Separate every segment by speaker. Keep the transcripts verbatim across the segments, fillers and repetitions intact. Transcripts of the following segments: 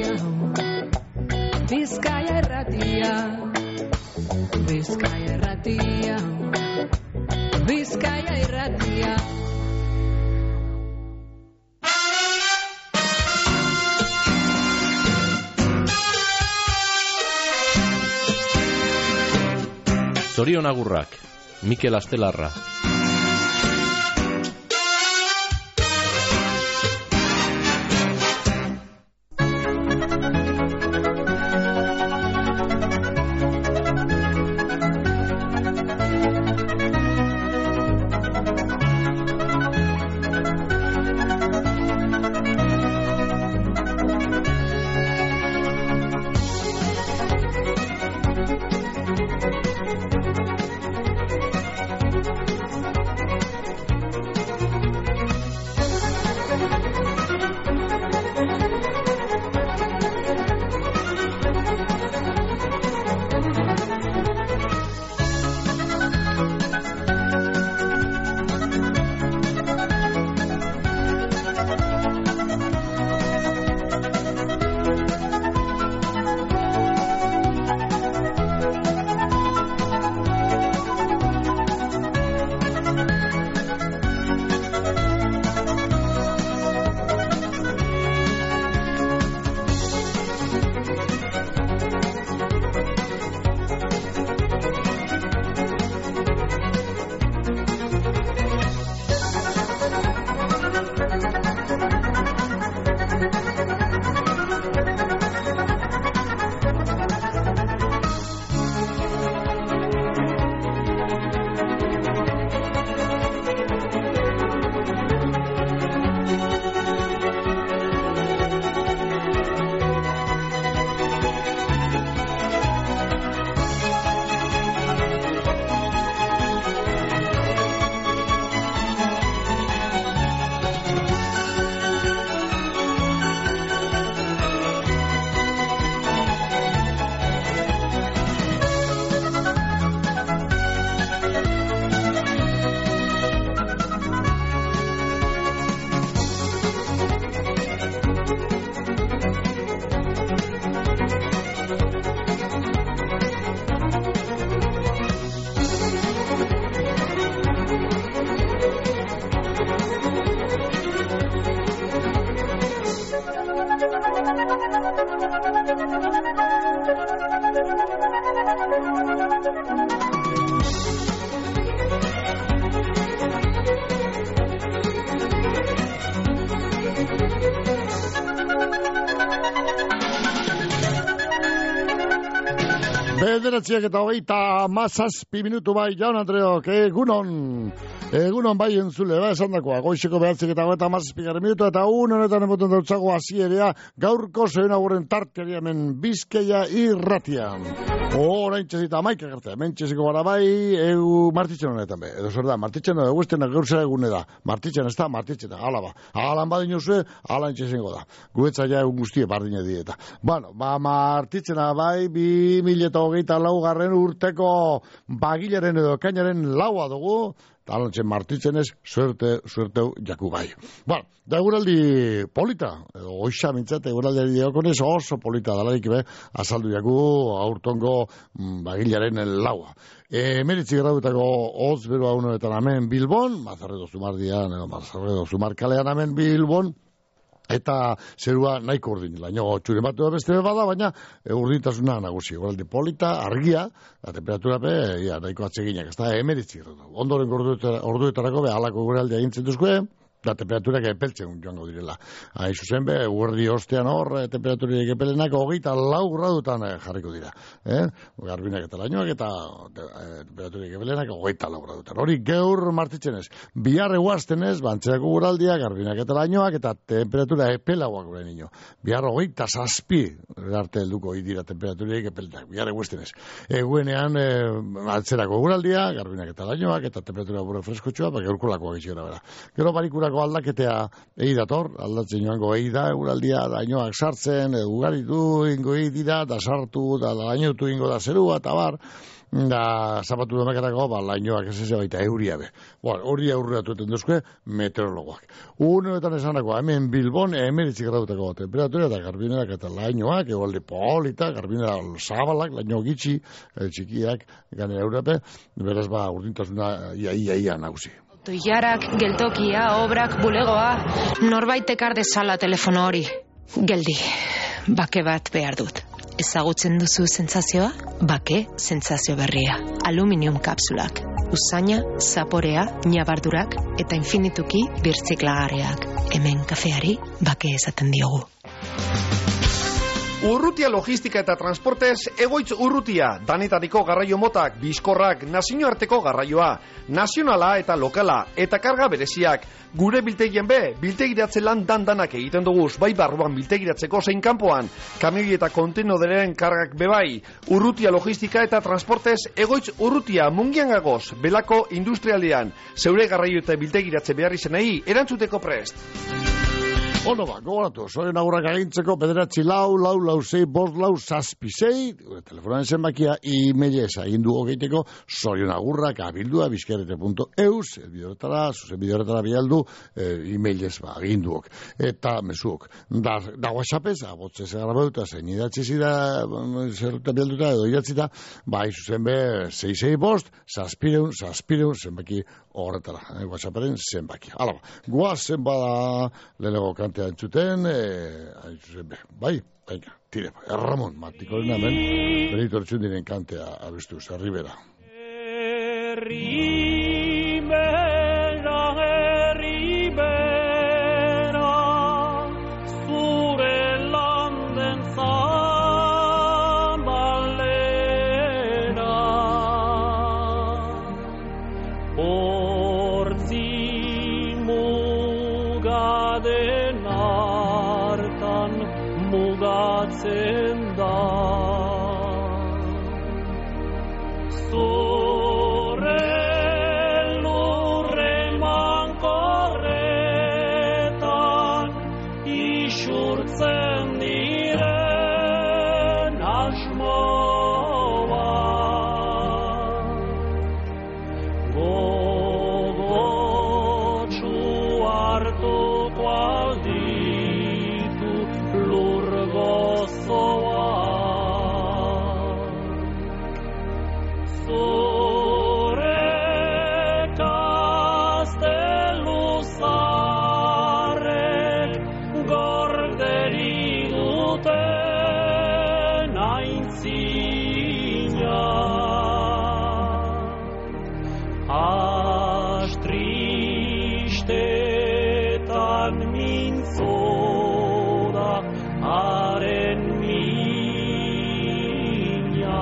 Speaker 1: Bizkaia irratia, Bizkaia irratia, Bizkaia irratia.
Speaker 2: Zorion agurrak, Mikel Astelarra.
Speaker 3: Bederatziak eta hogeita mazazpi minutu bai, Jaun Andreok, egunon, egunon bai entzule, ba, esan dakoa, goizeko behatzik eta hogeita mazazpi garen minutu, eta un honetan emoten dautzago azierea, gaurko zeuen agurren tarteari hemen Bizkaia irratian. Orain txezita amaik agertea, hemen txeziko gara bai, egu martitzen honetan be, edo zer da, martitzen edo eguzten gaur zera egune da, martitzen ez da, martitzen da, ala ba, alan badin uzue, alan txezengo da, guetza ja egun guztie bardine dieta. Bueno, ba, martitzena bai, bi mila eta hogeita laugarren urteko bagilaren edo kainaren laua dugu, Alantxe martitzen ez, suerte, suerteu jaku bai. Bueno, da eguraldi polita, edo oixa mintzat, eguraldi diokonez oso polita dalarik be, azaldu jaku aurtongo mm, bagilaren laua. E, Meritzi graduetako hotz beroa unoetan amen Bilbon, Mazarredo Zumardian, edo Mazarredo Zumarkalean amen Bilbon, eta zerua nahiko urdin, laino txuren batu da beste bada, baina e, urdintasuna nagusi. Eguraldi polita, argia, la temperatura be, ia, nahiko atseginak, ez da, emeritzi. Ondoren orduetarako be, alako eguraldi egintzen duzkue, da temperaturak epeltzen joango direla. Hain zuzen be, guardi ostean hor, temperaturik epelenak hogeita lau gradutan jarriko dira. Eh? Garbinak eta lainoak eta temperaturik epelenak hogeita lau gradutan. Hori geur martitzen ez. Bihar eguazten ez, bantzeako guraldia, garbinak eta lainoak eta temperatura epelauak gure nino. Bihar hogeita zazpi arte helduko idira temperaturik epelenak. Bihar eguazten ez. Eguenean eh, altzerako guraldia, garbinak eta lainoak eta temperatura bure freskotxoa, ba, geurko lakoak itxera bera. Gero barikura aldaketea egi dator, aldatzen joango egi da, euraldia, dainoak sartzen, ugaritu ingo egi dira, da sartu, da dainotu ingo da zerua, eta bar, da, zapatu domekatako, ba, lainoak ez ez baita euria be. Bueno, hori aurreatu eten duzke meteorologoak. Uneetan esanako, hemen Bilbon, emeritzik grautako temperatura eta garbinerak eta lainoak, egualde polita, garbinera zabalak, laino gitxi, e, txikiak, gane europe, beraz ba, urdintasuna ia, ia, ia nagusi.
Speaker 4: Toiarak, geltokia, obrak, bulegoa, norbait ekar dezala telefono hori. Geldi, bake bat behar dut. Ezagutzen duzu sentsazioa? Bake sentsazio berria. Aluminium kapsulak. Usaina, zaporea, ñabardurak eta infinituki birtziklagarriak. Hemen kafeari bake esaten diogu.
Speaker 5: Urrutia logistika eta transportez egoitz urrutia, danetariko garraio motak, bizkorrak, nazioarteko garraioa, nazionala eta lokala, eta karga bereziak. Gure biltegien be, biltegiratze lan dandanak egiten duguz, bai barruan biltegiratzeko zein kanpoan, kamioi eta kontenoderen kargak bebai. Urrutia logistika eta transportez egoitz urrutia, mungian gagoz, belako industrialdean, zeure garraio eta biltegiratze behar izenei, erantzuteko prest.
Speaker 3: Ono ba, gogoratu, Sorion Agurrak agintzeko bederatzi lau, lau, lau, zei, bost, lau, zazpi, zei, telefonan zenbakia, e-mailez agindu hogeiteko, Sorion Agurrak abildua, bizkerrete punto eus, bideoretara, zuzen bideoretara bialdu, e-mailez ba, aginduok, eta mesuok. Da, da whatsappez, abotzez agrabeuta, zein idatzi zida, zerruta bialduta, edo idatzita, ba, izuzen be, zei, zei, bost, zazpireun, zazpireun, zenbaki horretara, eh, whatsapparen zenbaki. Hala ba, guazen bada, lehenego kantea entzuten, e, bai, baina, tire, Erramon, matikoren hemen, Benito Ertxundiren kantea abestuz, Arribera.
Speaker 6: Herribera, herribera, zure landen zabalera, hortzi mugaden hartan mugatzen da. Zure lurre mankorretan isurtzen diren asmoa. Gogotsu hartuko alditu lur gozoa. Zure kastelu zaharrek gorderi duten aintzina. Astristetan mintzo da haren mina.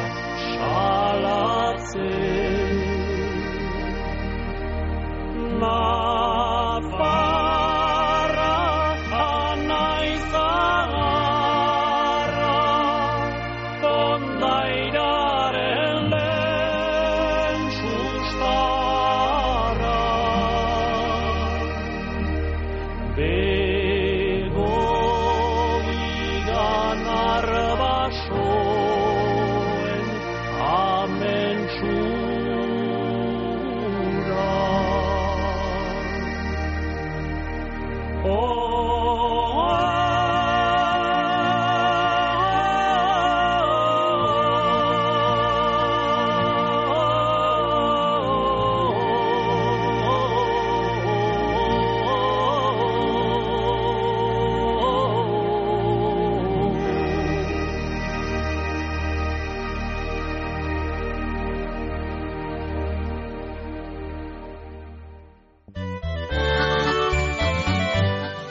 Speaker 6: Ma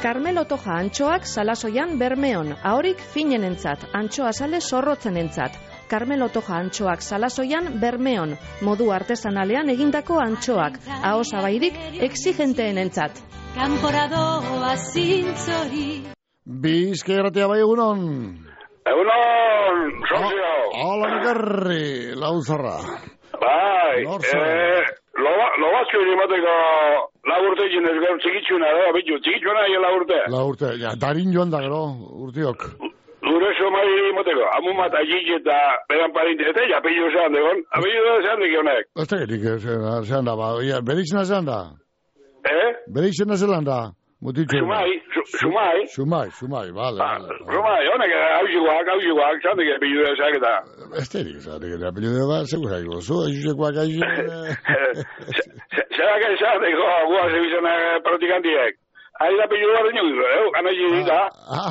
Speaker 7: Carmelo Toja antxoak salasoian Bermeon, ahorik finenentzat, antxoa sale zorrotzenentzat. Carmelo Toja antxoak salasoian Bermeon, modu artesanalean egindako antxoak, aho zabairik exigenteenentzat.
Speaker 1: Kanporadoa zintzori.
Speaker 3: Bizkaia bai egunon.
Speaker 8: Egunon, sozio.
Speaker 3: Hola, Nikarri, lauzarra.
Speaker 8: Bai,
Speaker 3: Norza.
Speaker 8: eh, lo batzu irimateko lagurte jinez gaur txikitxuna, da, bitu, txikitxuna egin lagurte.
Speaker 3: Laurte, ja, darin joan da gero, urtiok.
Speaker 8: Gure somai irimateko, amun bat agik eta beran parinte, eta ja pillo zehan degon, apillo da zehan dik honek.
Speaker 3: Ez da gerik, zehan da, ba, berixena zehan da.
Speaker 8: Eh?
Speaker 3: Berixena zehan da, mutitxu.
Speaker 8: Sumai, sumai.
Speaker 3: Sumai, sumai, bale, bale.
Speaker 8: Sumai, honek hausikoak, hausikoak, zehan dik pillo da zehan eta.
Speaker 3: Ez da gerik, zehan dik, apillo da, ba, segura ego, zu, hausikoak hausikoak.
Speaker 8: Zerak zehan diko, gua zebizena praktikantiek. Ahí da pillo da rindu, eh, gana jirita.
Speaker 3: Ah,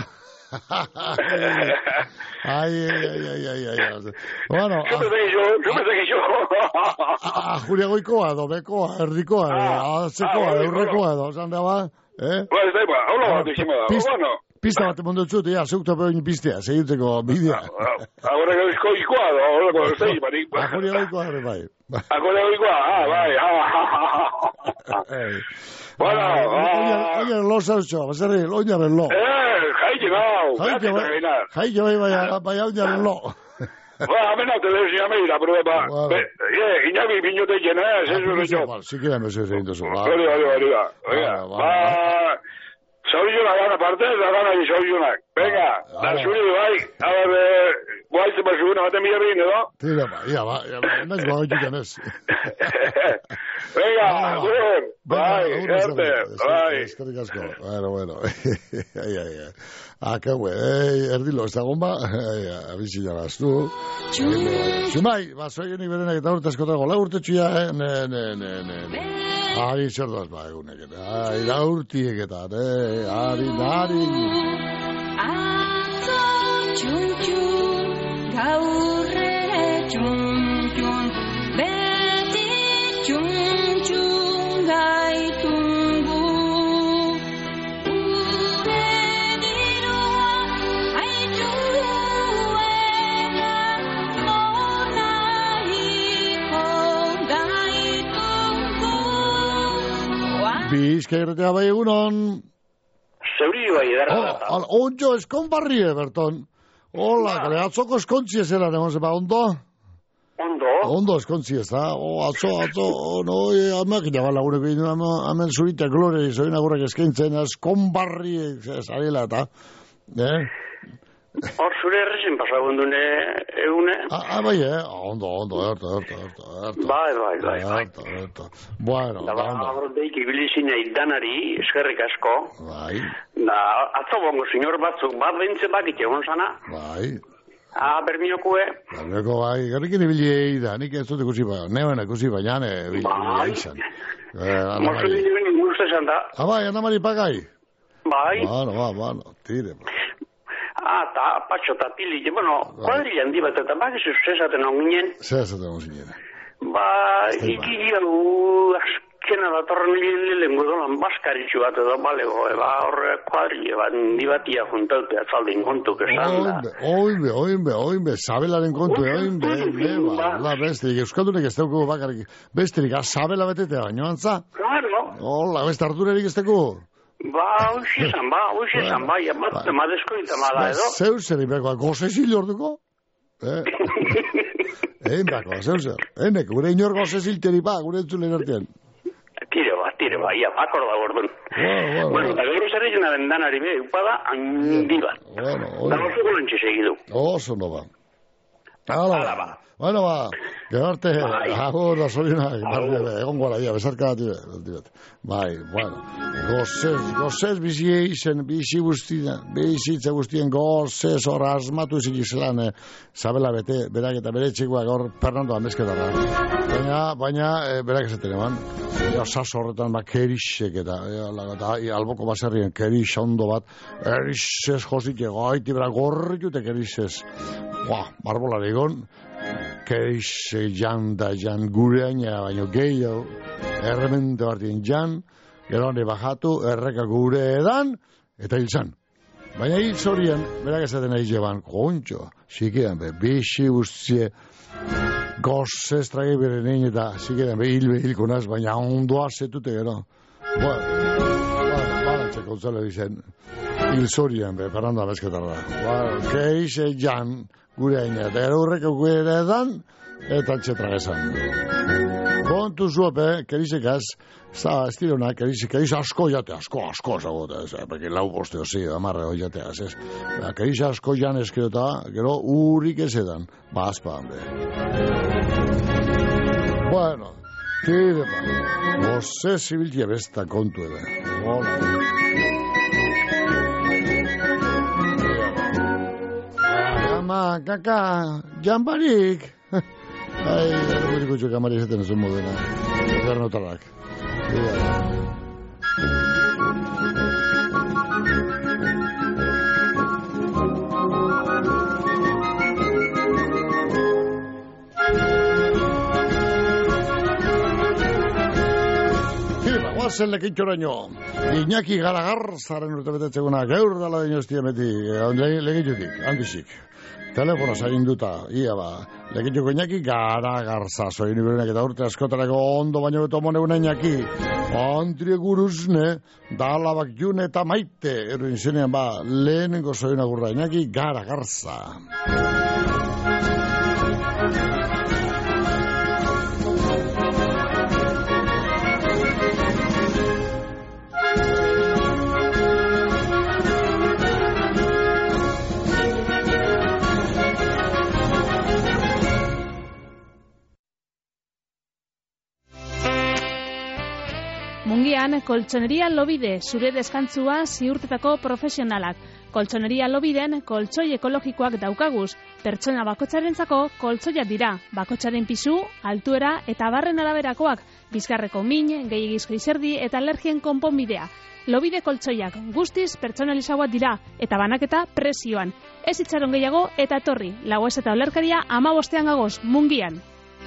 Speaker 3: Ai, ai, ai, ai, ai, ai. Bueno,
Speaker 8: Zume zegixo, zume zegixo.
Speaker 3: ah, Julia goikoa edo, bekoa, erdikoa, atzekoa, eurrekoa edo, zan da ba, eh?
Speaker 8: Ba, ez da, ba, hola bat izima da, bueno.
Speaker 3: Pista bat mundu txut, ja, zeukta peoin pistea, segitzeko bidea.
Speaker 8: Agora gauizko izkoa da, hola, ez da, barik.
Speaker 3: Ah, Julia goikoa ere bai.
Speaker 8: Agora goizkoa, ah, bai, ah, bueno, ah.
Speaker 3: Oier lo zautxo, baserri, oinaren lo.
Speaker 8: Eh, jaiki nau,
Speaker 3: Jaiki bai, jaiki bai, bai, bai, oinaren lo.
Speaker 8: Ba, hemen hau televizioa meira, pero ba, eh, inabi binote jena, zezu zezu.
Speaker 3: Si quiera me soy reíndo su.
Speaker 8: Hori, hori, hori, oiga, ba, zaurizunak gana parte, da gana di zaurizunak. Venga, da zuri, bai, a ver, guaitze basuguna, bate mila egin, edo?
Speaker 3: Tira, ba, ia, ba, ia, ba, emez guagaitik enez.
Speaker 8: Venga, agur, bai, erte, bai.
Speaker 3: Eskerrik asko, bueno, bueno. Ai, ai, ai. Ah, que güey, erdilo, ez da gomba, abizi jagaz, tu. Xumai, ba, zoien iberenak eta urte askotago, la urte txia, eh, ne, ne, ne, ne, ne. Ari zerdoaz, ba, egunek, ari da urtiek eta, eh, ari, ari.
Speaker 1: Atzo txun-txun, gaurre txun-txun, beti txun-txun gaitungu. Gure dirua haituena, nonaiko gaitungu.
Speaker 3: Bizkaia bai egunon.
Speaker 8: Zeuri bai, edarra data.
Speaker 3: Oh, onjo, eskon barrie, Berton. Hola, kare, atzoko eskontzi ez eran, egon zepa, ondo?
Speaker 8: Ondo?
Speaker 3: Ondo eskontzi ez da, oh, atzo, atzo, oh, no, amakina bala gureko inu, hemen zurita glore, zoin agurrak eskaintzen, eskon barrie, zarela eta, eh?
Speaker 8: Hor zure errezen pasagundune egune?
Speaker 3: Ah, bai, eh? Ondo, ondo, erto, erto, erto, erto.
Speaker 8: Bai, bai, bai, bai.
Speaker 3: Erto, erto. Bueno,
Speaker 8: Da,
Speaker 3: da,
Speaker 8: ba,
Speaker 3: ondo.
Speaker 8: abordeik ibilizina idanari, eskerrik asko.
Speaker 3: Bai,
Speaker 8: Da, atzo bongo, sinor batzuk, bat behintze bakit egon sana.
Speaker 3: bai.
Speaker 8: Ah, berminokue.
Speaker 3: Garbeko, bai, garrikin ibili da, nik ez dut ikusi ba, neuen ikusi baina, ne,
Speaker 8: Bai.
Speaker 3: izan. Eh,
Speaker 8: Morzu
Speaker 3: andamari.
Speaker 8: dinen guzti esan da.
Speaker 3: Ah, bai, andamari pagai.
Speaker 8: Bai.
Speaker 3: Bueno, ba, bueno, tire, ba.
Speaker 8: Ah, eta patxo eta pili, bueno, kuadrilla handi bat, eta bakizu zezaten hon ginen.
Speaker 3: Zer esaten hon zinen.
Speaker 8: Ba, iki gu azkena datorren lehen gudolan baskaritxu bat edo balego, ba, horre kuadrilla bat, handi batia juntaute atzaldin kontuk esan da.
Speaker 3: Oinbe, oinbe, oinbe, oinbe, sabelaren kontu, oinbe, leba, la besterik, euskaldunek ez teuko bakarrik, besterik, sabela betetea, baino antza?
Speaker 8: Claro.
Speaker 3: Hola, beste harturerik ez teuko?
Speaker 8: Ba, hoxe esan, ba, hoxe esan, bai, bat, madezko eta mala edo.
Speaker 3: Zeu zer inbeko, gozezil orduko? Eh? Egin bako, zeu zer. Enek, gure inor gozezil teri ba, gure entzulen artean.
Speaker 8: Tire ba, tire ba, ia, bakor da gordun.
Speaker 3: Bueno,
Speaker 8: Bueno, eta gero zer izena bendanari be, upada, handi bat.
Speaker 3: Bueno,
Speaker 8: Da,
Speaker 3: bueno.
Speaker 8: oso golantxe segidu.
Speaker 3: Oso no ba. Hala ba. Bueno, ba, gero arte, agur da zorionak, egon gara, ia, besarka bat, bai, bueno, gozez, gozez bizi eizen, bizi guztien, bizitza guztien gozez hor asmatu izik izlan, eh, zabela bete, berak eta bere txikoak hor Fernando amezketara. Baina, baina, eh, berak esaten eman, ja, saso horretan, ba, kerixek eta, ja, la, eta ja, alboko baserrien kerix ondo bat, erixez josik egoaiti, bera gorritute kerixez, buah, marbolare egon, kerix jan da jan gureaina, baino gehiago, erremente bartien jan, gero hori bajatu, erreka gure edan, eta hil zan. Baina hil zorien, berak ezaten nahi jeban, kontxo, zikean be, bixi guztie, gozez trage bere nein eta zikean be, hil be hilko naz, baina ondoa zetute gero. Bueno, bueno, balantzeko zale dizen, hil zorien be, paranda bezketarra. Bueno, keize jan, gure haina, eta ero horreko gure edan, eta txetragezan. Kontu zuope, kerizekaz, za, ez dirona, kerize, kerize asko jate, asko, asko, zagote, ez, porque lau boste osi, amarre hoi jateaz, ez. Ba, kerize asko jan eskerota, gero urrik ez edan, ba, azpa, hambre. Bueno, tire, ba, goze zibiltia besta kontu ere. Hola. Ama, kaka, jambarik. Ai, guriko txoka mari esaten ez modena. Zer notarak. Tira, guazen lekintxoraino. Iñaki Garagar, zaren urte betetzeguna, gaur dala dinostia meti, legitxutik, handixik. Telefono zainduta, ia ba, lekitxuko Iñaki Garagar zazoin iberenak eta urte askotarako ondo baino beto moneuna Iñaki. Antrie guruzne, dalabak june eta maite, erruin zenean ba, lehenengo zoin agurra Iñaki Garagarza.
Speaker 9: Mungian, koltsoneria Lobide, zure deskantzua ziurtetako profesionalak. Koltsoneria Lobiden, koltsoi ekologikoak daukaguz. Pertsona bakotxarentzako koltsoiak dira. Bakotxaren pisu, altuera eta barren araberakoak. Bizkarreko min, gehiagizko izerdi eta alergien konponbidea. Lobide koltsoiak guztiz pertsonalizagoak dira eta banaketa prezioan. Ez itxaron gehiago eta etorri. Lagoez eta olerkaria ama bostean gagoz, Mungian.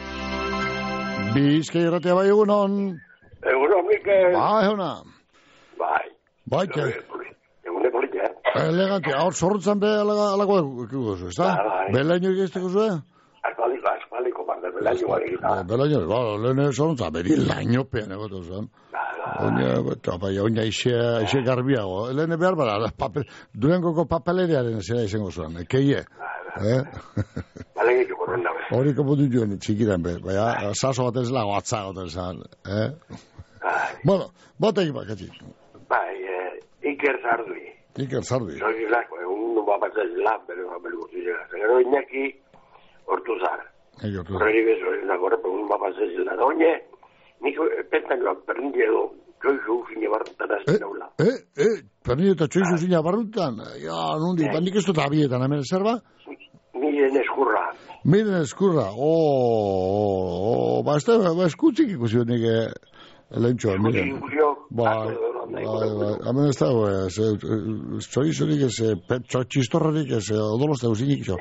Speaker 3: Bizkai erratea bai egunon.
Speaker 10: Egunon, Mikel.
Speaker 3: Bai, hona.
Speaker 10: Bai.
Speaker 3: Bai, ke.
Speaker 10: Egune politia.
Speaker 3: Elegante, hor zorrutzan be alako ekugu zu, ez da?
Speaker 10: Bai.
Speaker 3: Belaino egizteko zuen?
Speaker 10: Aspaliko, aspaliko, parte, belaino egita.
Speaker 3: Belaino, ba, lehene zorrutzan, beri laino pean egotu zuen. Oina, bai, oina ixe garbiago. Lehene behar bada, durengoko papeleriaren zera izango zuen, keie.
Speaker 10: Bale gitu, korrenda be.
Speaker 3: Hori koputu joan, txikiren be, baina, saso bat ez lago atzagoten zan, eh? Bueno, botek bat, katxik.
Speaker 10: Bai, Iker Zardui.
Speaker 3: Iker Zardui.
Speaker 10: Soy lako, egun no bat ez lan, bero belu guzti llega. Gero Iñaki Ortuzar. Horreri bezo, ez lako, egun bat ez lan. Oine, nik pentan joan perndi edo, txoizu zine barrutan azten haula.
Speaker 3: Eh, eh, perndi eta txoizu zine barrutan? Ja, nundi, bandik ez dut abietan, hemen zerba?
Speaker 10: Miren eskurra.
Speaker 3: Miren eskurra, oh, ba, ez da, ba, eskutzik ikusi honik, lehentxoa, miren. Bai, bai, bai, hemen ez da, txoizurik ez, txistorrarik ez, odolos da usinik, jo.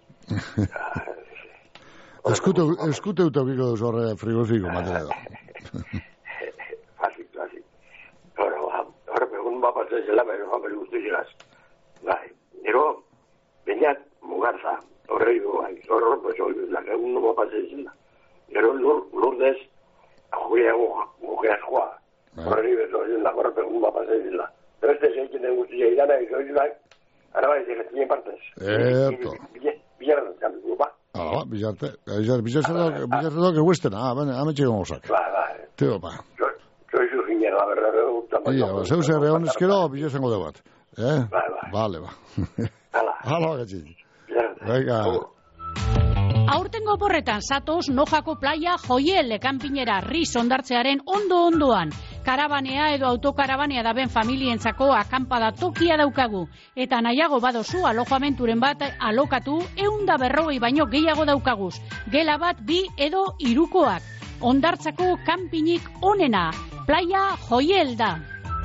Speaker 3: Eskute uta biko duz horre frigorifiko, matera da.
Speaker 10: Fácil, fácil. Horre, egun bapatzen zela, bero, bero guzti zilaz. Bai, nero, beniat, Mugarza, horre, horre, pues, la que uno va a pasar encima. Pero Lourdes, juega, mujeres juega. Horre, la horre, pero uno va a pasar encima. Pero este se tiene un día y gana y soy la, ahora va a decir que tiene partes.
Speaker 3: Cierto.
Speaker 10: Villar, cambio, va.
Speaker 3: Ah, Villarte, Villarte, Villarte que Western, ah, bueno, a me chico vamos a.
Speaker 10: Va, va.
Speaker 3: Tío, pa.
Speaker 10: Soy su señor, la verdad, me gusta mucho.
Speaker 3: Ja, ba, zeu zer egon eskero, bilo zengo de bat. Eh?
Speaker 10: Bai, bai.
Speaker 3: Vale, ba.
Speaker 10: Hala.
Speaker 3: Hala, gatxik. Venga.
Speaker 11: Aurtengo porretan zatoz Nojako playa Joiel kanpinera Riz ondartzearen ondo-ondoan. Karabanea edo autokarabanea daben familientzako akampada tokia daukagu. Eta nahiago badozu alojamenturen bat alokatu eunda berrogei baino gehiago daukaguz. Gela bat bi edo hirukoak. Ondartzako kanpinik onena. Playa Joiel da.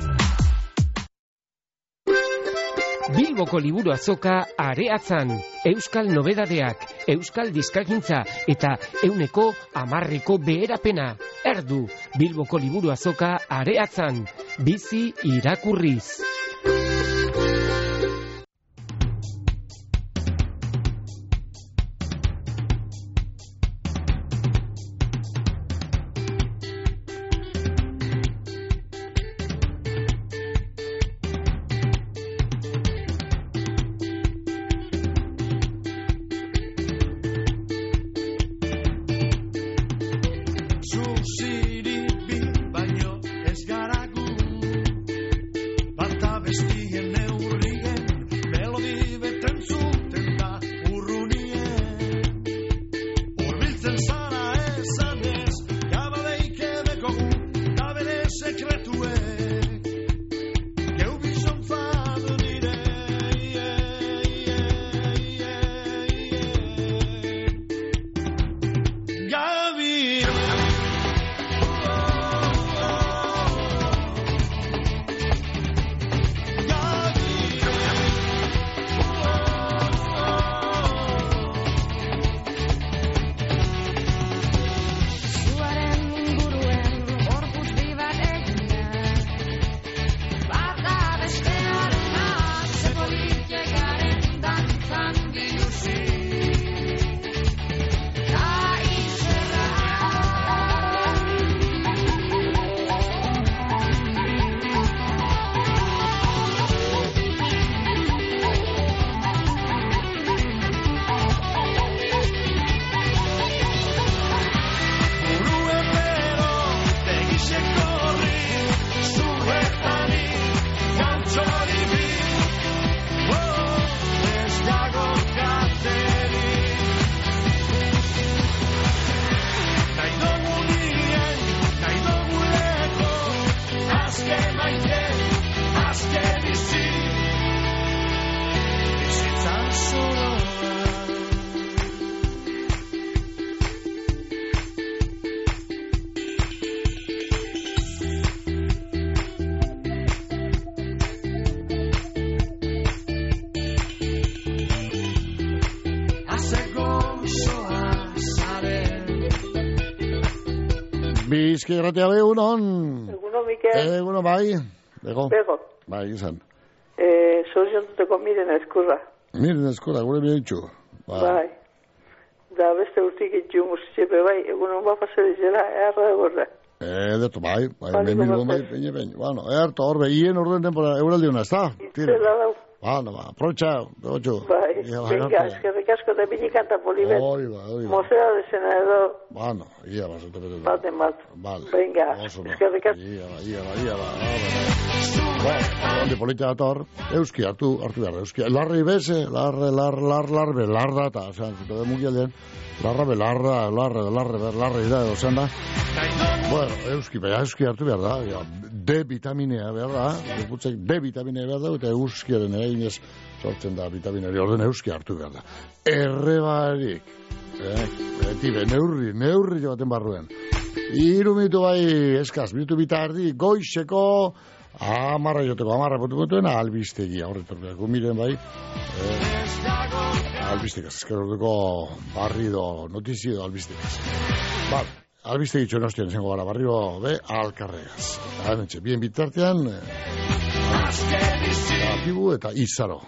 Speaker 12: Bilboko liburu azoka areatzan, euskal nobedadeak, euskal dizkagintza eta euneko amarreko beherapena. Erdu, Bilboko liburu azoka areatzan, bizi irakurriz.
Speaker 3: Bizki gratia egunon.
Speaker 13: Egunon, Mikel.
Speaker 3: Egunon, bai. Bego.
Speaker 13: Bego.
Speaker 3: Bai, izan.
Speaker 13: Eh, Zorziontuteko miren eskurra.
Speaker 3: Miren eskurra, gure bide ditxu.
Speaker 13: Bai. bai. Da beste urtik itxu musitxepe, bai. Egunon bapase dizela, erra egorra.
Speaker 3: Eh, deto, bai. Bai, memilgo, bai, peine, peine. Bueno, erto, horbe, hien orden temporada, euraldi una, ezta?
Speaker 13: Itzela dau.
Speaker 3: Bueno, ba, aprocha, beotxu.
Speaker 13: Bai, venga, eskerrik asko da binikanta polibet.
Speaker 3: Oi, ba, oi, ba.
Speaker 13: Mozera dezena edo.
Speaker 3: Bueno, ia, ba, zote betetu.
Speaker 13: Baten bat.
Speaker 3: Vale.
Speaker 13: Venga, eskerrik asko.
Speaker 3: Ia, ba, ia, ba, ia, ba. Bueno, onde politia dator, euski hartu, hartu behar, euski. Larri beze, larre, lar, lar, lar, belar data, osean, zute de mugialdean. Larra, belarra, larre, larre, larre, da, osean da. Bueno, euski, beha, euski hartu behar da, ja, D vitaminea behar da, dekutzek D vitaminea behar da, eta euskiaren eginez sortzen da vitaminari, orden euski hartu behar da. Errebarik, eh, beti be, neurri, neurri baten barruen. Iru minutu bai, eskaz, minutu bitardi, goizeko, amarra joteko, amarra potu potuen, albistegi, horretorbeak, gumiren bai, eh, albistegaz, eskerordeko barrido, notizio albistegaz. Bale. Albiste dicho nostien zengo gara barrio be alkarregaz. Hementxe, bien bitartean Atibu eta Izaro.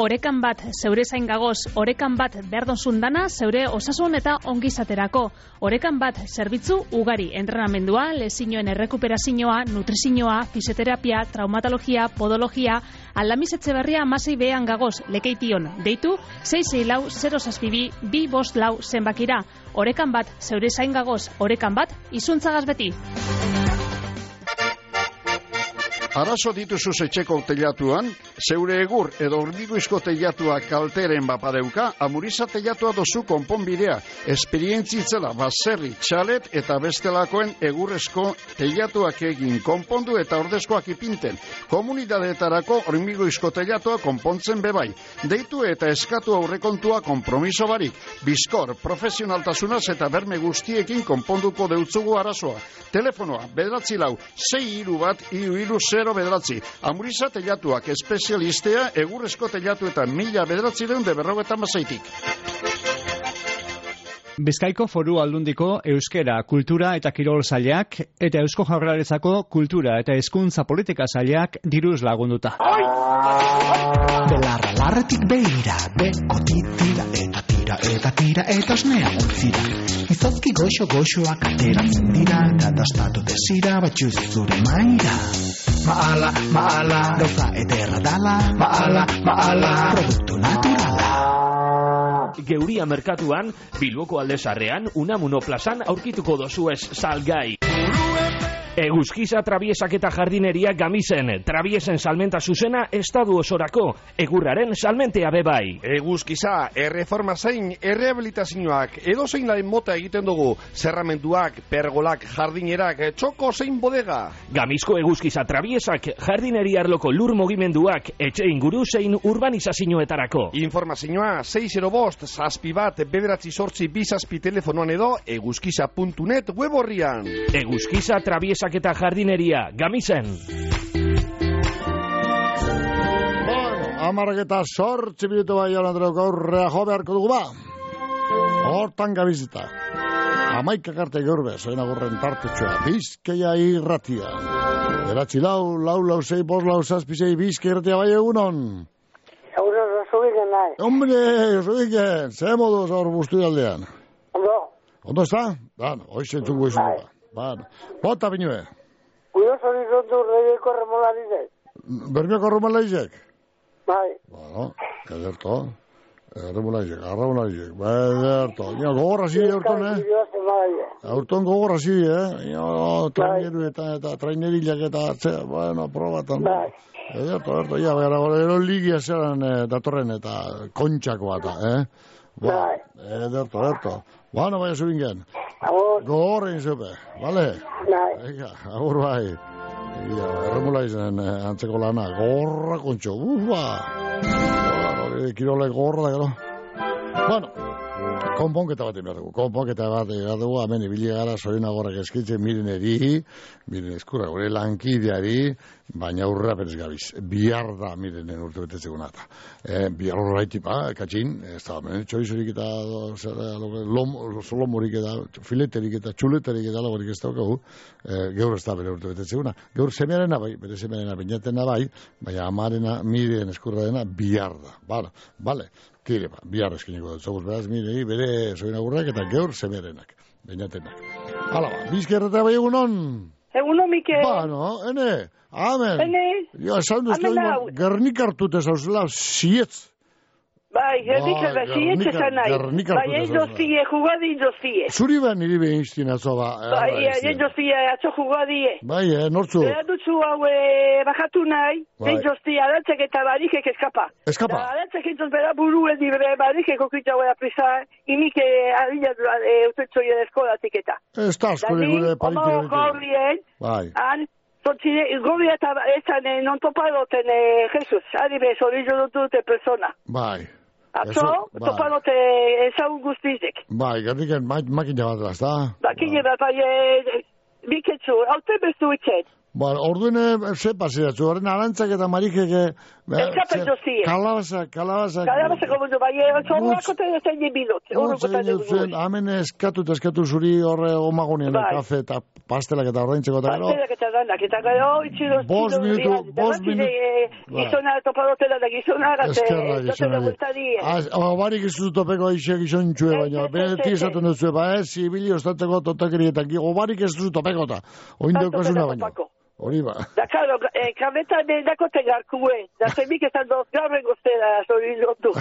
Speaker 9: Orekan bat zeure zain gagoz, orekan bat berdonzun dana zeure osasun eta ongizaterako. Orekan bat zerbitzu ugari, entrenamendua, lezinoen errekuperazioa, nutrizioa, fisioterapia, traumatologia, podologia, Aldamiz Etxeberria amasei behan gagoz, lekeition, deitu, sei sei lau, zero zazpibi, bi bost lau zenbakira. Orekan bat zeure zain gagoz, orekan bat izuntzagaz beti.
Speaker 3: Arazo dituzu etxeko teilatuan, zeure egur edo hormiguizko teilatua kalteren bapadeuka, Amuriza teilatua dozu konponbidea, esperientzitzela baserri, txalet eta bestelakoen egurrezko teilatuak egin konpondu eta ordezkoak ipinten. Komunidadeetarako hormiguizko teilatua konpontzen bebai. Deitu eta eskatu aurrekontua konpromiso barik. Bizkor, profesionaltasunaz eta berme guztiekin konponduko deutzugu arazoa. Telefonoa, bederatzi lau, sei hiru bat, hiru hiru zero bederatzi. Amuriza teilatuak espezialistea egurrezko teilatuetan mila bederatzireun de berrogeta mazaitik.
Speaker 14: Bizkaiko Foru Aldundiko Euskera, Kultura eta Kirol Sailak eta Eusko Jaurlaritzako Kultura eta Hezkuntza Politika Sailak diruz lagunduta.
Speaker 15: Belarra larretik beira, bekotik tira eta tira eta tira eta osnea utzira. Izozki goxo goxoak ateratzen dira eta dastatu desira batxuz zure maira. Maala, maala, gauza ederra dala, maala, maala, produktu naturala.
Speaker 16: Geuria merkatuan, Bilboko Aldezarrean, Unamuno plazan aurkituko dozuez salgai. Eguzkiza trabiesak eta jardineria Gamizen, trabiesen salmenta zuzena estadu osorako, egurraren salmentea bebai.
Speaker 5: Eguzkiza, erreforma zein, errehabilitazioak, edo zein laren mota egiten dugu, zerramenduak, pergolak, jardinerak, txoko zein bodega.
Speaker 16: Gamizko eguzkiza trabiesak, jardineria arloko lur mugimenduak, etxe inguru zein urbanizazioetarako.
Speaker 5: Informazioa, sei zero bost, zazpi bat, bederatzi sortzi, bizazpi telefonoan edo, eguzkiza puntu net web horrian.
Speaker 16: Eguzkiza trabiesak eta jardineria, Gamizen.
Speaker 3: Bueno, amarrak eta sortzi minutu bai jalan andreo gaurrea jo beharko dugu ba. Hortan gabizita. Amaikak arte gaur bez, oina gorren tartetxoa. Bizkaia irratia. Beratzi lau, lau, lau, zei, bos, lau, zazpizei, bizka irratia bai egunon.
Speaker 13: Egunon, Rosubiken nahi.
Speaker 3: Hombre, Rosubiken, ze moduz hor bustu aldean.
Speaker 13: Ondo.
Speaker 3: Ondo ez da? Bueno, hoi zentzuko izu dugu. Bueno, bota binue.
Speaker 13: Uyo zorizontu reieko remolarizek.
Speaker 3: Bermioko remolarizek?
Speaker 13: Bai.
Speaker 3: Bueno, ederto. Remolarizek, arremolarizek. Ederto. Ino, gogorra zi, aurton, eh? Aurton gogorra zi, eh? Ino, traineru eta, eta trainerilak eta, tze, bueno, probatan. Bai. Ederto, ederto. Ia, gara, ero ligia zeran eh, datorren eta kontxako bata, eh? Bai. Ederto, ederto. Bueno, baina zubingen. Agur. Gogorrein zupe, bale? Bai. Ega, agur bai. Egia, erremula izan eh, antzeko lana. Gorra kontxo, ufa. Kirolek gorra da, gero. Bueno, konponketa bat behar dugu. Konponketa bat behar dugu. Hemen ibili gara Sorina gorrak eskitzen miren eri, miren eskura gure lankideari, baina urra perez gabiz. Bihar da mirenen urte betetzeko nata. Eh, bihar horra itipa, katxin, ez da, menen txorizurik eta lomorik eta fileterik eta txuleterik eta lagorik ez daukagu, eh, gaur ez da bere urte betetzeko. Gaur semearena bai, bere semearena binetena bai, baina amarena miren eskurra dena bihar da. Bala, bale, tire ba, bihar eskiniko dut. Zoguz beraz mirei bere Soinagurrak eta gaur semearenak, binetenak. Hala ba, bizkerreta bai egunon?
Speaker 13: Egunon, Mikel.
Speaker 3: Ba, no, ene. Amen.
Speaker 13: Ene.
Speaker 3: Ja, esan duztu Gernik hartut ez hauzela, zietz.
Speaker 13: Bai, Gernik hartut zietz esan nahi. Bai, egin doztie, jugadi doztie.
Speaker 3: Zuri ben niri behin iztin atzo ba.
Speaker 13: Bai, egin doztie, atzo jugadie.
Speaker 3: Bai, eh, nortzu.
Speaker 13: Eta dutzu hau bajatu nahi, egin doztie, arantzak eta barikek eskapa.
Speaker 3: Eskapa?
Speaker 13: Arantzak entoz bera buruen libre, barikek okita guera prisa, imik harina utetzoien eskolatik eta.
Speaker 3: Ez da, askori gure
Speaker 13: parike. Omo gaurien,
Speaker 3: bai.
Speaker 13: Han, Zontxire, izgobia eta ezan non topadoten, Jesus, aribe, zorizio dutute persona.
Speaker 3: Bai.
Speaker 13: Atzo, topadote ezagun guztizek.
Speaker 3: Bai, gerdiken makina bat da, ez da?
Speaker 13: Makina bat, bai, biketzu, haute bestu itzen.
Speaker 3: Ba, orduen, ze pasiratzu, horren arantzak eta marikek...
Speaker 13: Eskapen duzien.
Speaker 3: Kalabazak, kalabazak...
Speaker 13: Kalabazak omundu, bai, zorroako tenezen jebidot.
Speaker 3: Zuen, hamen eskatu eta eskatu zuri horre omagonean, kafe eta pastelak eta ordaintzeko eta gero...
Speaker 13: Pastelak eta danak, eta gero, itxiro...
Speaker 3: Bos minutu, bos minutu...
Speaker 13: Gizona topadotela da gizona, gazte...
Speaker 3: Eskerra, gizona. Obarik ez dut topeko aixe gizon txue, baina, benetik esaten dut zuen, ba, ez, zibili ostateko totakerietak, obarik ez dut topeko eta, oindokasuna baina. Hori ba.
Speaker 13: Da, karo, eh, kametan dakote garkue, da zemik esan doz garren goztera, zori lotu.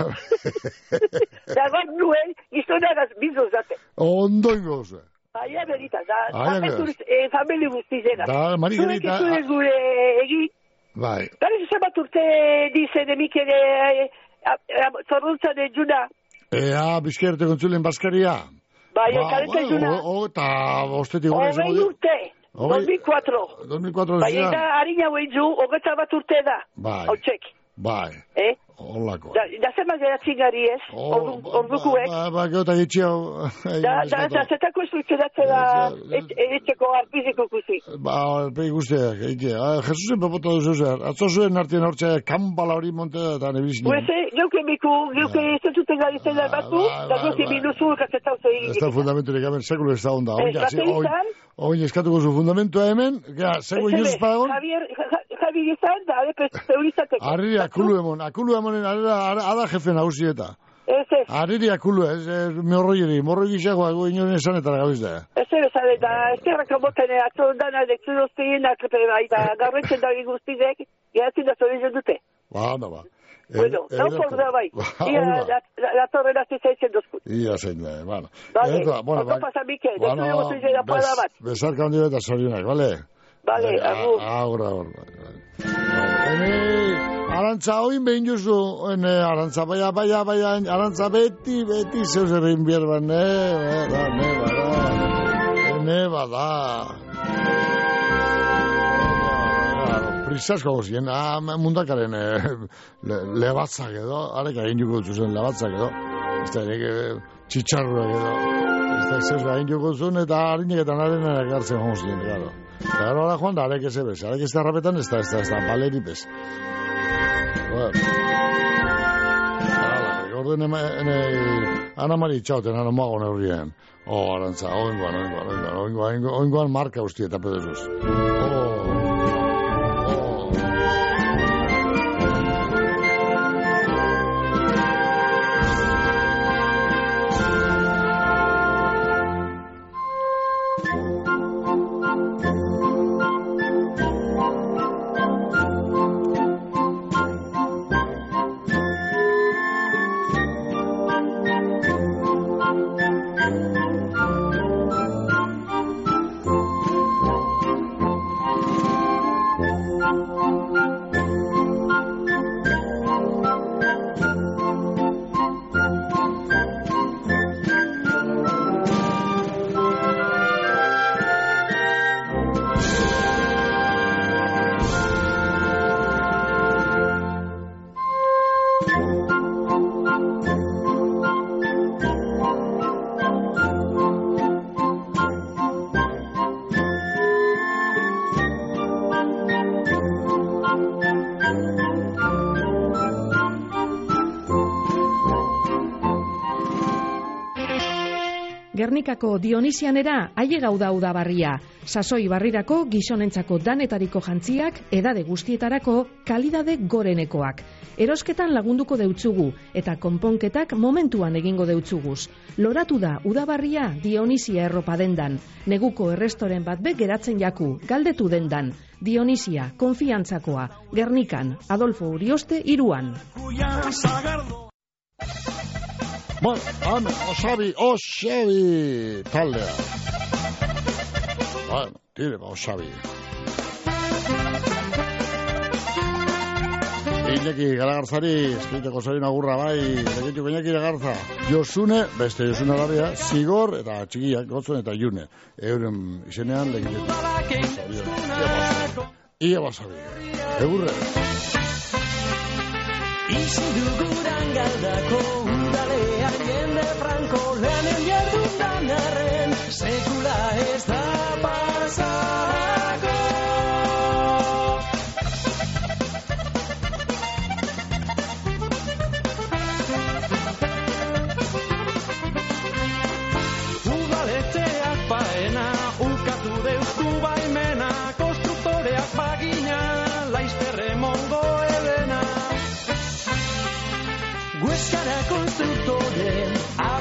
Speaker 13: Da, bat nuen, gizonagaz bizuz date.
Speaker 3: Ondo ingo zuen.
Speaker 13: Aia berita, da,
Speaker 3: Aia
Speaker 13: famili guztizena.
Speaker 3: Da, Marigerita...
Speaker 13: Zurek ez gure egi.
Speaker 3: Bai.
Speaker 13: Gari zuzabat urte dizen emik ere zorruntzan juna.
Speaker 3: Ea, bizkerte kontzulen baskaria.
Speaker 13: Bai, karete juna.
Speaker 3: O, eta ostetik gore.
Speaker 13: Hogei urte. dos mil cuatro.
Speaker 3: dos mil cuatro.
Speaker 13: Bai, eta harina huenzu, hogetza bat urte da.
Speaker 3: Bai.
Speaker 13: Hau txek.
Speaker 3: Bai.
Speaker 13: Eh?
Speaker 3: Olako.
Speaker 13: Da, da zema geratzen gari ez, ordukuek.
Speaker 3: Ba, ba, geota gitxi hau.
Speaker 13: Da, da, da, zetako ez duitzedatzen da, eritxeko arpiziko kuzi.
Speaker 3: Ba, arpegi guztiak, eike. Jesusen pepota duzu zer. Atzo zuen artien hortxe, kanbala hori monte eta nebizin.
Speaker 13: Huese, geuke miku, geuke ez zuten gari zela batu, da geuke minuzu, kazetau zei.
Speaker 3: Ez da fundamenturik hemen, sekulu ez da onda. Oin eskatuko zu fundamentua hemen, sekulu inoz espadagon.
Speaker 13: Javier, Javi izan, da, adepez, zeurizateko.
Speaker 3: Arriri akulu emon, akulu emonen, ada jefe nagusieta.
Speaker 13: Ez ez.
Speaker 3: Arriri akulu, ez, morroieri, morroi gixagoa, inoen esanetara gabiz da.
Speaker 13: Ez ez, ez da, eskerrako botene, atzo ondana, dekzudoztien, eta garretzen da guztizek, geratzen da zorizen dute.
Speaker 3: Ba, da, ba.
Speaker 13: Bueno, no por da bai. Ia, la torre la zizaitzen dozkut.
Speaker 3: Ia, zein da, bueno.
Speaker 13: Vale, ondo pasa Mikel, dekzudoztien guztizera pada bat.
Speaker 3: Besarka hondi eta zorionak, vale?
Speaker 13: Vale, agur.
Speaker 3: Agur, agur. Arantza, oin behin juzu, ene, arantza, baia, baia, baia, arantza, beti, beti, zeu zerrein bierban, ne, bada, ne, bada, ne, bada. Prisasko gozien, mundakaren lebatzak edo, arek egin juko zuzen lebatzak edo, ez da, txitsarruak edo, ez da, ez da, egin juko zuen, eta harineketan arena ekartzen gozien, garo. Eta gero joan da, arek ez ebez, arek ez da rapetan, ez da, ez da, ez da, baleripez. Orden Ana Mari txauten, ana mago neurrien. Oh, arantza, oingoan, oingoan, oingoan, oingoan, oingoan marka usti eta pedezuz. Oh.
Speaker 7: Gernikako Dionisianera ailegau da udabarria. Sasoi barrirako gizonentzako danetariko jantziak, edade guztietarako kalidade gorenekoak. Erosketan lagunduko deutzugu eta konponketak momentuan egingo deutzuguz. Loratu da udabarria Dionisia erropa dendan. Neguko errestoren bat be geratzen jaku, galdetu dendan. Dionisia, konfiantzakoa, Gernikan, Adolfo Urioste iruan.
Speaker 3: Bueno, han, Osabi, Osabi, taldea. Bueno, tire, Osabi. Iñaki Galagarzari, eskliteko zarin agurra bai, legitu Iñaki Galagarza. Josune, beste Josune Larria, Zigor eta txikiak, gotzun eta June. Euren izenean legitu. Ia Osabi, egurre.
Speaker 6: Iziduguran galdako udalean jende franko lanen jardundan arren sekula ez da pasako.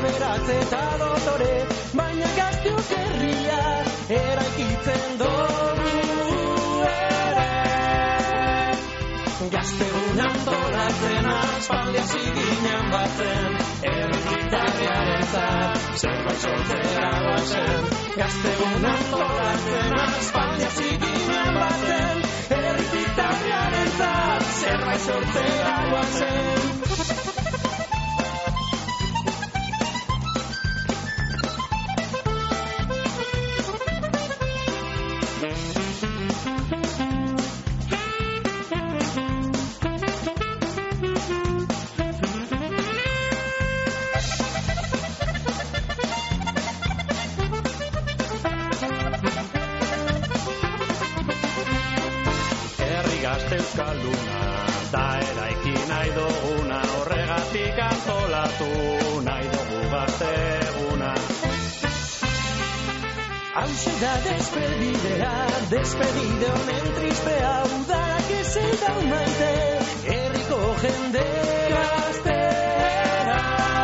Speaker 6: aberatze eta dotore, baina gaztiok herria eraikitzen dugu ere. Gaztegun antolatzen aspaldi hasi ginen batzen, herritarriaren zat, zerbait sortzera goazen. Gaztegun antolatzen aspaldi hasi ginen batzen, herritarriaren zat, zerbait sortzera goazen.
Speaker 17: Euskalduna, da eraiki nahi duguna, horregatik antolatu nahi dugu gazteguna.
Speaker 6: Hauxe da despedidea, despedide honen tristea, udarak ezeta maite, herriko jende gaztera.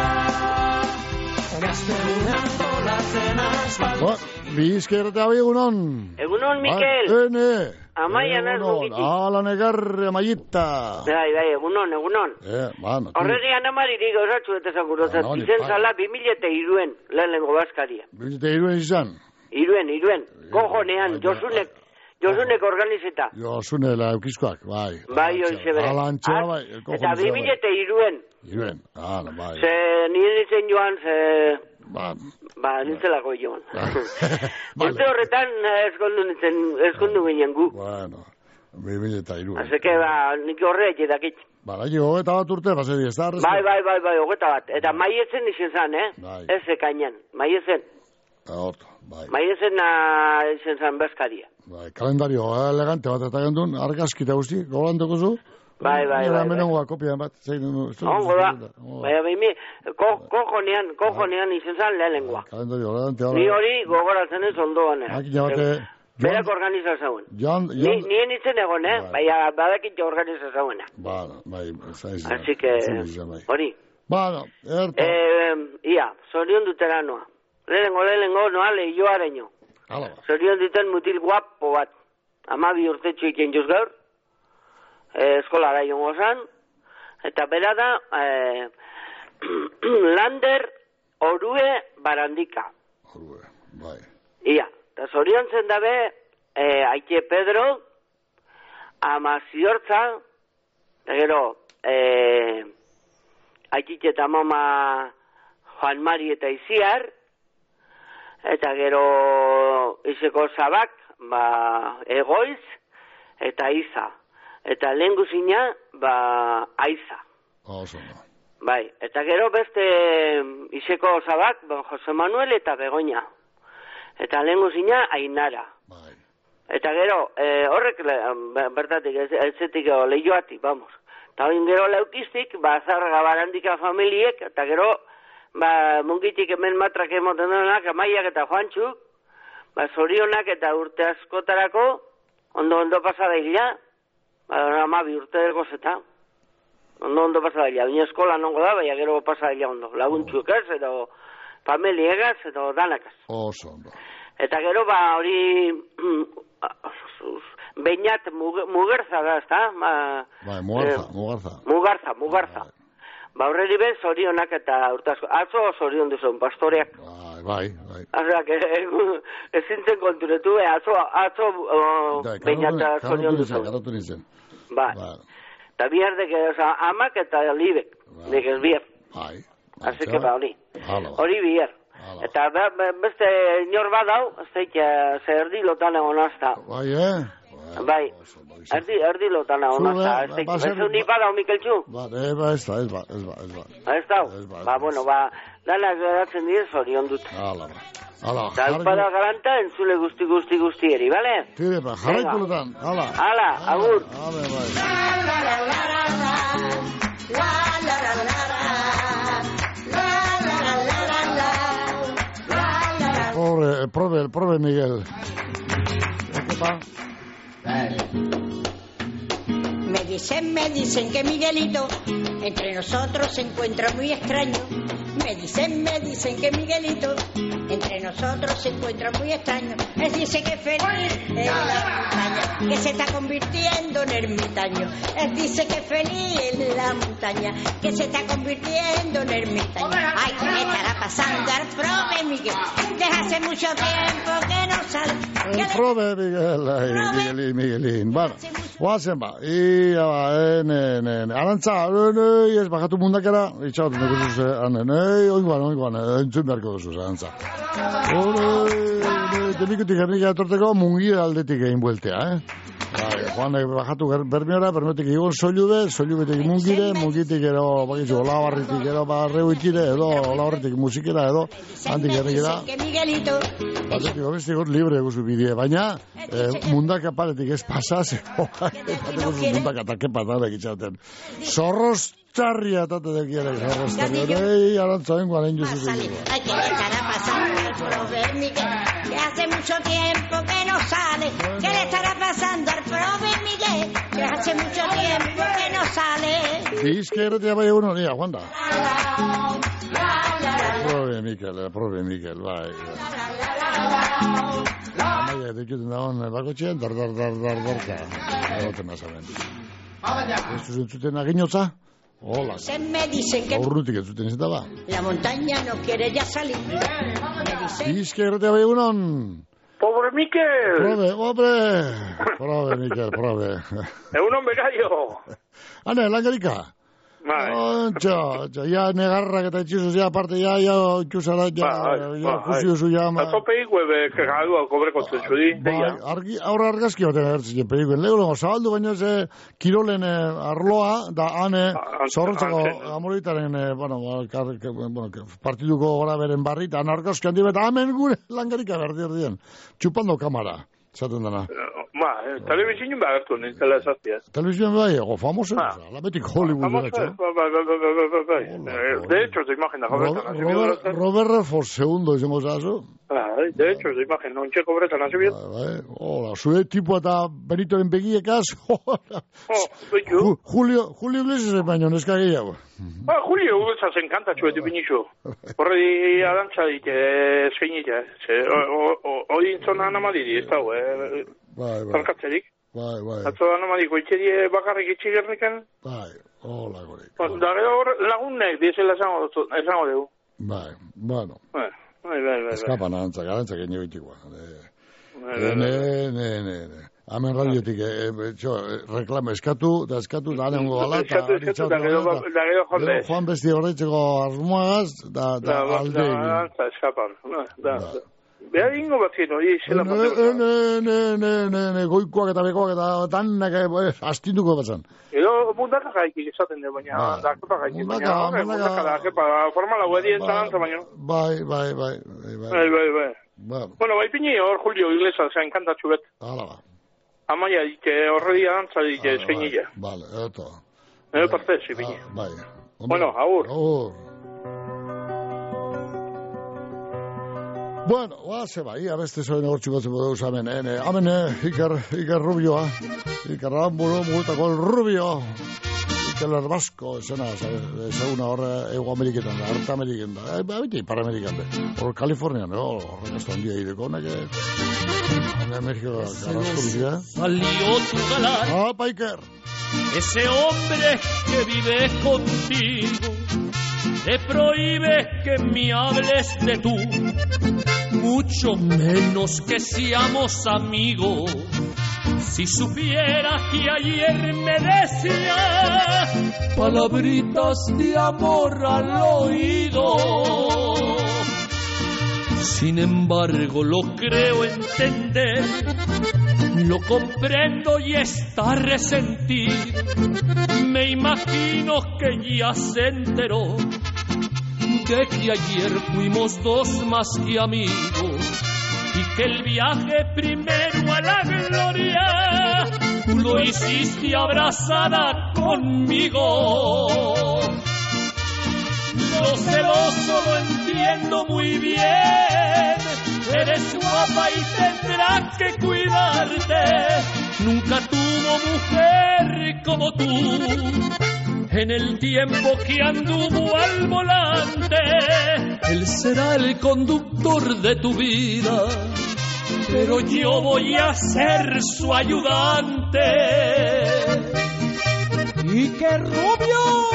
Speaker 6: Gaztegun antolatzen aspaldi.
Speaker 3: Bizkertea bai egunon.
Speaker 18: Egunon, Mikel.
Speaker 3: Ene.
Speaker 18: Amaia naz mugitik.
Speaker 3: Ala negar, Amaiita.
Speaker 18: Bai, bai, egunon, egunon.
Speaker 3: Eh, bueno.
Speaker 18: Horregian amaririk gauzatzu eta zakurozat. Izen zala bimilete iruen, lehenengo bazkaria.
Speaker 3: Bimilete iruen izan?
Speaker 18: Iruen, iruen. Kojonean, Josunek, Josunek organizeta.
Speaker 3: Josune, la eukizkoak, bai.
Speaker 18: Bai, hoize bere.
Speaker 3: Alantxea, bai.
Speaker 18: Eta bimilete iruen.
Speaker 3: Iruen, ala, bai.
Speaker 18: Ze nire ditzen joan, ze...
Speaker 3: Ba,
Speaker 18: ba nintzelako joan. Urte horretan eskondu nintzen, eskondu ginen gu.
Speaker 3: Bueno, bimileta iruen.
Speaker 18: Así que, ba, nik horreak edakit.
Speaker 3: Ba, nahi, hogeta bat urte, basedi, ez da?
Speaker 18: Bai, bai, bai, bai, hogeta bat. Eta maietzen izan zan, eh?
Speaker 3: Bai.
Speaker 18: Ez ekainan, maietzen.
Speaker 3: Horto, bai.
Speaker 18: Maietzen izan zan bezkaria.
Speaker 3: Bai, kalendario elegante bat eta gendun, argazkita guzti, golantuko zu?
Speaker 18: Bai, bai, bai.
Speaker 3: Menengoa kopian bat.
Speaker 18: Ongo da. Baina, bimi, kojonean, kojonean izan zan lehenengoa.
Speaker 3: Kalendario elegante.
Speaker 18: Ni hori gogoratzen ez ondoan.
Speaker 3: Makina bate...
Speaker 18: Berak organizazauen.
Speaker 3: Jan, jan...
Speaker 18: Nien itzen egon, eh? Baina, badakit organizazauena.
Speaker 3: Ba, bai, zaiz.
Speaker 18: Así que, hori.
Speaker 3: Ba, erto.
Speaker 18: Eh, ia, zorion dutera noa. Lehenengo, lehenengo, noa lehioareño.
Speaker 3: Hala ba.
Speaker 18: Zorion duten mutil guapo bat. Amabi urtetxo iken juz gaur. Eh, eskolara jongo zan. Eta bera da, eh, Lander Orue Barandika.
Speaker 3: Orue, bai.
Speaker 18: Ia. Eta zorion zen dabe, eh, Aike Pedro, ama ziortza, eta gero, eh, Aikik eta mama Juan Mari eta Iziar, eta gero izeko zabak, ba, Egoiz, eta Iza. Eta lehen guzina, ba, Aiza.
Speaker 3: Oso, no.
Speaker 18: Bai, eta gero beste izeko zabak, ba, Jose Manuel eta Begoña. Eta lehen guzina, Ainara.
Speaker 3: Bai.
Speaker 18: Eta gero, eh, horrek, bertatik, ez zetik lehioatik, vamos. Eta hori gero leukiztik, ba, Zarraga Barandika familiek, eta gero, ba, mungitik hemen matrak emoten denak, Amaiak eta Juantxuk, ba, zorionak eta urte askotarako, ondo-ondo pasadaila, ba, amabi urte ergoz eta, ondo-ondo pasadaila. Bine eskola nongo da, baina gero pasadaila ondo. Laguntxuk ez, edo familiegaz, edo danakaz.
Speaker 3: Oso ondo.
Speaker 18: Eta gero, ba, hori, Beñat Mugerza da, ez da?
Speaker 3: Bai, Mugarza, Mugarza.
Speaker 18: Mugarza, Mugarza. Ba, horreri bez, zorionak eta urtazko. Atzo zorion duzun, pastoreak.
Speaker 3: Bai, bai, bai.
Speaker 18: Azrak, ez zintzen konturetu, atzo, atzo Beñat zorion duzun.
Speaker 3: Karatu nintzen.
Speaker 18: Bai. Eta bihar dek, amak eta libek, dek ez bihar.
Speaker 3: Bai.
Speaker 18: Así que, ba, hori. Hori bihar. Eta beste inor badau, ez daik, zer erdi lotan egon azta.
Speaker 3: Bai, eh?
Speaker 18: Bai, erdi, erdi lotan egon azta. Ez du ni badau, Mikeltxu?
Speaker 3: Ba, ez ba, ez ba, ez ba, ez ba.
Speaker 18: Ez dau? Ba, bueno, ba, danak geratzen dira zorion dut.
Speaker 3: Hala, ba. Hala,
Speaker 18: eta alpada garanta entzule guzti guzti guzti eri, bale?
Speaker 3: Tire, ba, jarraitu lotan, hala.
Speaker 18: Hala, agur.
Speaker 3: Hala, bai. Pobre, probe, el probe Miguel.
Speaker 19: Me dicen, me dicen que Miguelito entre nosotros se encuentra muy extraño. me dicen, me dicen que Miguelito entre nosotros se encuentra muy extraño. Él dice que es feliz en la montaña, que se está convirtiendo en ermitaño. Él dice que es feliz en la montaña, que se está convirtiendo en ermitaño. Ay, ¿qué le estará pasando al profe Miguel? Desde hace mucho tiempo que no sale.
Speaker 3: El profe Miguel, ay, Miguelín, Miguelín. Bueno, guazen ba. Ia ba, ene, ene. Arantza, ene, ez bakatu mundakera. Itxagoten dugu zuz, ene, oingoan, oingoan, entzun beharko duzu, arantza. Ene, temikutik hernika etorteko mungira aldetik egin bueltea, eh? Bai, Juan, bajatu bermiora, bermetik egon soilube, soilubetik mungire, mungitik ero, bakitzu, olabarritik ero, barreuitire, edo, olabarritik musikera, edo, handik herrikera. Batetik, obestik hor libre guzu bidie, baina eh, mundaka paretik ez pasaz, mundaka take patarek itxaten. Zorroz txarria etate dekiere, zorroz txarria. Ei, arantza bengoan egin juzu zegoa.
Speaker 19: Ay, que le estará pasando al profe Miguel, que hace mucho tiempo que no sale. ¿Qué le estará pasando al profe Miguel, que hace mucho tiempo que no sale?
Speaker 3: Bizkerretia bai egun honia, Juan da. Profe Mikel, profe Mikel, bai. Amaia, dekuten da hon, bakotxean, dar, dar, dar, dar, darka. Egoten azaben. Ez zuzentzuten aginotza? Hola.
Speaker 19: Se me dicen que
Speaker 3: Aurrutik ez zuten ez da ba.
Speaker 19: la montaña no quiere ya salir. Me dicen.
Speaker 3: Bizkerretia bai egun hon.
Speaker 8: Pobre Mikel!
Speaker 3: Profe, hombre! Profe, Mikel, profe.
Speaker 8: Egunon beraio!
Speaker 3: Hane, langarika?
Speaker 8: Bai.
Speaker 3: Ontsa, ontsa, ya negarrak eta etxizuz, ya aparte, ya, ya, txusara, ya, ya, kusiozu, ya, ma...
Speaker 8: Ato peikue be, kegadu, kobreko zentzudi, deia.
Speaker 3: Bai, argi, aurra argazki baten agertzen peikuen. Lego, zabaldu baino ze kirolen arloa, da, ane, zorrotzako amoritaren, bueno, bueno, partiduko gora beren barri, eta argazki handi beta, hemen gure langarika berdi erdien. Txupando kamara, zaten dana.
Speaker 8: Ma, telebizinen behartu, nintzela esaztia.
Speaker 3: Telebizinen bai, ego famoso, la betik Hollywood beratxo.
Speaker 8: De hecho, se imagina,
Speaker 3: Robert Redford segundo, izango zazu.
Speaker 8: De hecho, se imagina, non txeko bretan hasi biet.
Speaker 3: Hola, zure tipo eta Benitoren begiekaz. Julio, Julio Iglesias baino, neska gehiago.
Speaker 8: Ba, Julio Iglesias enkanta txuetu binixo. Horre arantza dit, eskeinita. Hoi intzona anamadiri, ez dago, eh?
Speaker 3: Bai, bai.
Speaker 8: Zarkatzerik.
Speaker 3: Bai, bai.
Speaker 8: Atzo anamadiko itxerie bakarrik itxigerniken.
Speaker 3: Bai, hola, gorik.
Speaker 8: Da gero lagunnek diesela esango dugu.
Speaker 3: Bai, bueno.
Speaker 8: Bai, bai, bai.
Speaker 3: Eskapan arantza, garantzak egin egitikoa. Ne, ne, ne, ne. Hemen radiotik, reklama eskatu, da eskatu, da anengo gala,
Speaker 8: eskatu, eskatu, da gero jonde.
Speaker 3: Joan besti horretzeko armuagaz, da alde egin.
Speaker 8: Da, da, eskapan, da, da. Behar ingo bat zino, izela
Speaker 3: Ne, ne, ne, ne, ne, ne, goikoak eta bekoak eta danak astinduko batzan.
Speaker 8: Edo mundaka gaikik esaten dut, baina dakota gaikik, baina mundaka da, jepa, formala guedien zalantza baino.
Speaker 3: Bai, bai, bai.
Speaker 8: Bai, bai, bai. Bueno, bai pini hor Julio Iglesias, zein kantatxu bet.
Speaker 3: Hala ba.
Speaker 8: Amaia dike, horre dia dantza dike, eskeinila.
Speaker 3: Vale, eto.
Speaker 8: Edo parte, si pini.
Speaker 3: Bai.
Speaker 8: Bueno, agur.
Speaker 3: Agur. Bueno, oaze ba, ia beste zoen egortxiko zeko deuz amen, ene, amen, Iker, Iker Rubioa, Iker Ramburo, mugutako el Rubio, Iker Lerbasko, esena, seguna horre Ego Ameriketan da, Arta Ameriketan da, e, biti, para Ameriketan da, hor Kalifornian, horrek ez da handia ideko, nake, hane Mexiko, Carrasco, bizia.
Speaker 6: Salió tu galán.
Speaker 3: ¡Apa, Iker!
Speaker 6: Ese hombre que vive contigo te prohíbe que me hables de tú, mucho menos que seamos amigos. Si supiera que ayer me decía palabritas de amor al oído, sin embargo lo creo entender, lo comprendo y está resentido. Me imagino que ya se enteró de que ayer fuimos dos más que amigos y que el viaje primero a la gloria tú lo hiciste abrazada conmigo. Lo celoso lo entiendo muy bien, eres guapa y tendrá que cuidarte. Nunca tuvo mujer como tú En el tiempo que anduvo al volante, él será el conductor de tu vida, pero yo voy a ser su ayudante.
Speaker 20: ¡Y qué rubio!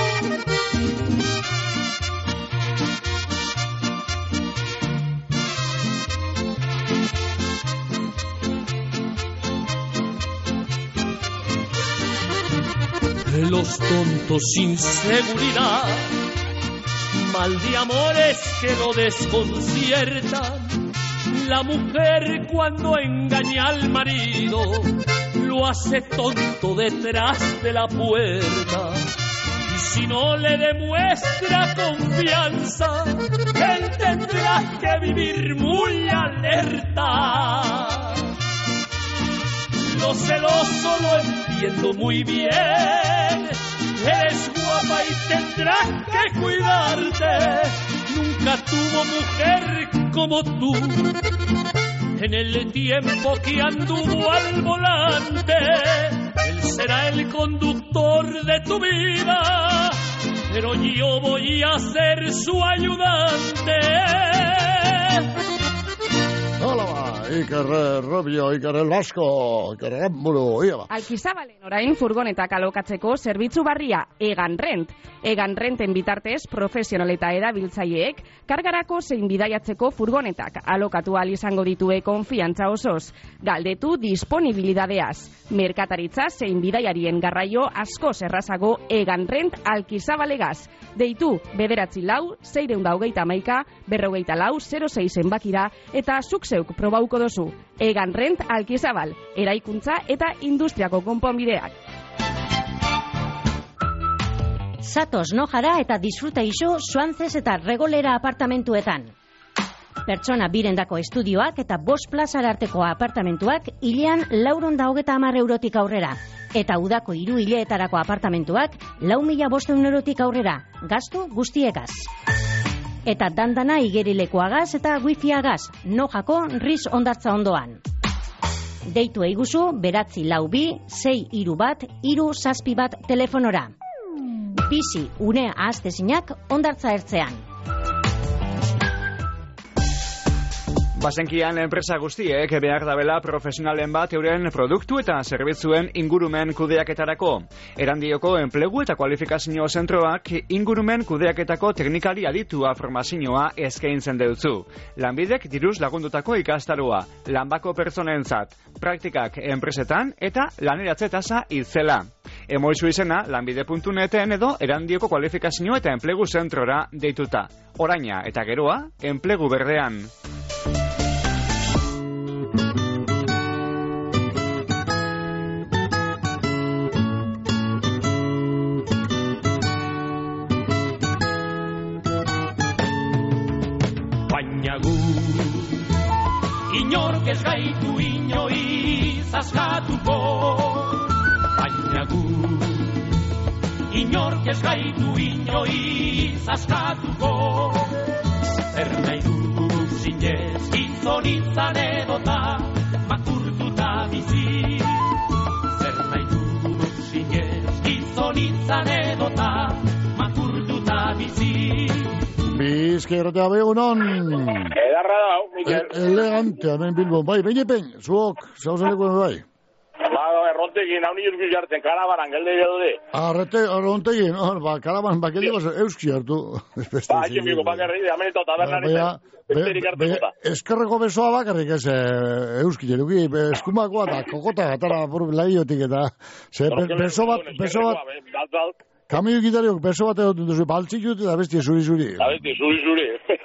Speaker 6: Los tontos sin seguridad, mal de amores que lo desconciertan. La mujer cuando engaña al marido lo hace tonto detrás de la puerta. Y si no le demuestra confianza, él tendrá que vivir muy alerta. Lo celoso lo entiendo muy bien. Eres guapa y tendrás que cuidarte. Nunca tuvo mujer como tú. En el tiempo que anduvo al volante, él será el conductor de tu vida, pero yo voy a ser su ayudante.
Speaker 3: Hola ba, Iker Rubio, Iker el Vasco, Iker Ramburu, ia ba.
Speaker 21: Alkizabalen orain furgonetak alokatzeko zerbitzu barria Egan Rent. Egan Renten bitartez profesional eta erabiltzaileek kargarako zein bidaiatzeko furgonetak alokatu ahal izango ditue konfiantza osoz. Galdetu disponibilidadeaz. Merkataritza zein bidaiarien garraio asko errazago Egan Rent Alkizabalegaz. Deitu bederatzi lau, seiehun eta hogeita hamaika, berrogeita lau, zero sei zenbakira eta zuk zeuk probauko dozu. Egan Rent Alkizabal, eraikuntza eta industriako konponbideak.
Speaker 22: Zatoz nojara eta disfruta iso Suantzez eta Regolera apartamentuetan. Pertsona birendako estudioak eta bost plazara arteko apartamentuak hilean laurehun eta hogeita hamar eurotik aurrera. Eta udako hiru hileetarako apartamentuak lau mila bostehun eurotik aurrera, gastu guztiegaz. Eta dandana igerilekoagaz eta wifiagaz, nojako riz ondartza ondoan. Deitu eiguzu, beratzi lau bi, sei hiru bat, hiru zazpi bat telefonora. Bizi une ahaztezinak ondartza ertzean.
Speaker 14: Basenkian enpresa guztiek behar dabela profesionalen bat euren produktu eta zerbitzuen ingurumen kudeaketarako. Erandioko enplegu eta kualifikazio zentroak ingurumen kudeaketako teknikari aditua formazioa eskaintzen deutzu. Lanbidek diruz lagundutako ikastaroa, lanbako pertsonentzat, praktikak enpresetan eta laneratze tasa itzela. Emoizu izena lanbide puntu neten edo Erandioko kualifikazio eta enplegu zentrora deituta. Oraina eta geroa, enplegu berdean.
Speaker 6: Baina gu inork ez gaitu inoiz askatuko. Baina gu inork ez gaitu inoiz askatuko. Zer nahi du zinez gizon izan edota makurtuta bizi. Zer nahi du zinez gizon izan edota makurtuta bizi.
Speaker 3: Bizkerretea begunon.
Speaker 23: Edarra dau, Mikel.
Speaker 3: Elegante, hemen Bilbon. Bai, behin epen, zuok, zauzaneko bai.
Speaker 23: Ba, errontegin, hau nire urkiz jartzen, karabaran, gelde dude.
Speaker 3: Arrete, errontegin, ba, karabaran, ba, geldi goz, euski hartu.
Speaker 23: Ba, haitxe miko, bakarri, hemen eta tabernaren, besterik hartu zuta.
Speaker 3: Eskerreko besoa bakarrik ez euski, jeruki, eskumakoa eta kokota gatara laiotik eta, ze, beso bat, beso bat, kamio gitariok beso bat egoten duzu, baltzik dut eta bestia zuri-zuri.
Speaker 23: Eta bestia zuri-zuri.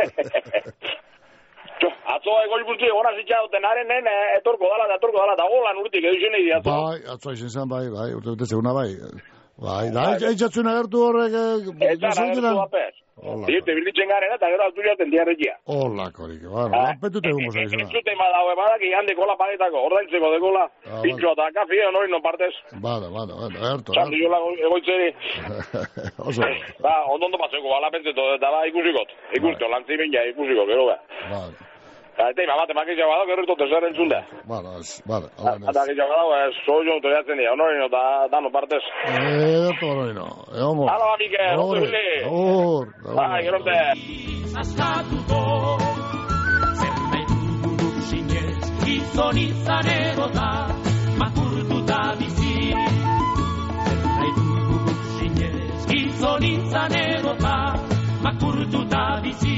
Speaker 23: Atzo ego ikusti, gona zitxa duten, haren nen, etorko dala, etorko dala, eta golan urtik edu zen egin atzo.
Speaker 3: Bai, atzo izan zen, bai, bai, urte dute zeguna, bai. Bai, da, eitzatzen agertu horrek...
Speaker 23: Eta agertu apes. Diete, bilditzen garen, eta gero altu jaten diarrekia.
Speaker 3: Hola, korik, bueno, apetute gumo zaizuna.
Speaker 23: Zuten bada, hau ebadak, igan dekola paretako, ordaintzeko dekola, pintxo eta kafio, nori non partez.
Speaker 3: Bada, bada, bada, agertu.
Speaker 23: Txandu jola egoitzeri.
Speaker 3: Oso.
Speaker 23: Ba, ondondo patzeko, bala pentseto, eta ba, ikusikot. Ikusto, lantzi binja, ikusiko, gero ba.
Speaker 3: Bada.
Speaker 23: Eta ima bat, emak izan badau, gerritu tezer entzun da.
Speaker 3: Bara, ez, bara,
Speaker 23: Eta izan badau, zoi joan toriatzen dira, honorino eta dano partez.
Speaker 3: Eh, honorino, egon.
Speaker 23: Hala, bakike, rotu hili.
Speaker 3: Hor,
Speaker 23: Bai, gerote.
Speaker 6: Askatuko, zer nahi dugu sinez, gizon izan egota, makurtuta bizi. Zer nahi dugu sinez, gizon izan egota, makurtuta bizi.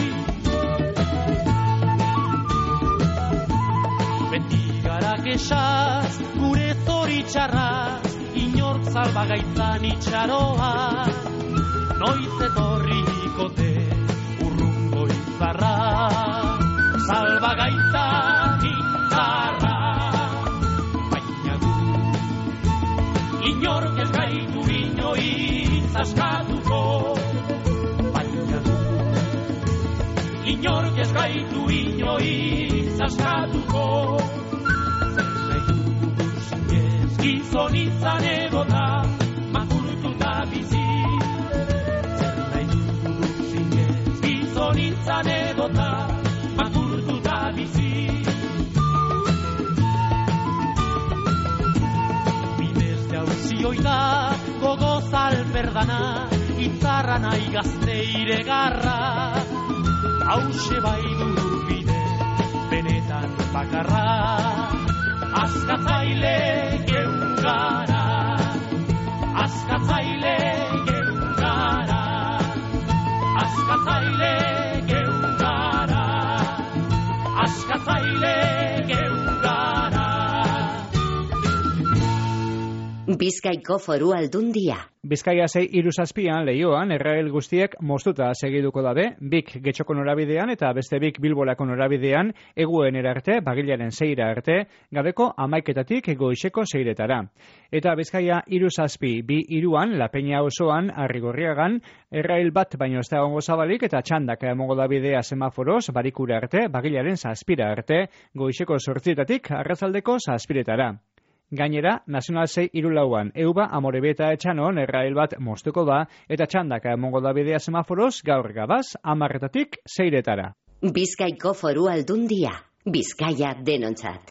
Speaker 6: Beti gara kesaz, gure zoritxarraz, inork salbagaitzan itxaroa, noiz etorrikote urrungo izarra, salbagaitzan indarra, baina gu, inork ez gaitu inoiz askatuko, baina gu, inork ez gaitu inoiz askatuko, zer nahi dugu zinez, gizon izan egota, makurtuta bizi. Gizon egota, makurtuta bizi. Bidez jauzi oida, gogoz alperdana, itzarra nahi gazte iregarra. Hauxe bai du bide, benetan bakarra. Askatzaile geungara, askatzaile geungara. Askatzaile geungara, askatzaile geungara.
Speaker 1: Bizkaiko Foru Aldundia.
Speaker 14: Bizkaia sei hiru zazpian Leioan errail guztiek moztuta segiduko dabe, bik Getxoko norabidean eta beste bik Bilbolako norabidean eguenera arte, bagilaren seira arte, gabeko hamaiketatik goizeko seiretara. Eta Bizkaia hiru zazpi bi hiruan La Peña osoan Arrigorriagan errail bat baino ez da egongo zabalik eta txandaka emongo da bidea semaforoz barikura arte, bagilaren zazpira arte, goizeko zortzietatik arratzaldeko zazpiretara. Gainera, Nazional sei hiru lauan Euba Amorebeta etxanon errail bat moztuko da eta txandaka emongo da bidea semaforoz gaur gabaz hamarretatik seiretara.
Speaker 1: Bizkaiko Foru Aldundia. Bizkaia denontzat.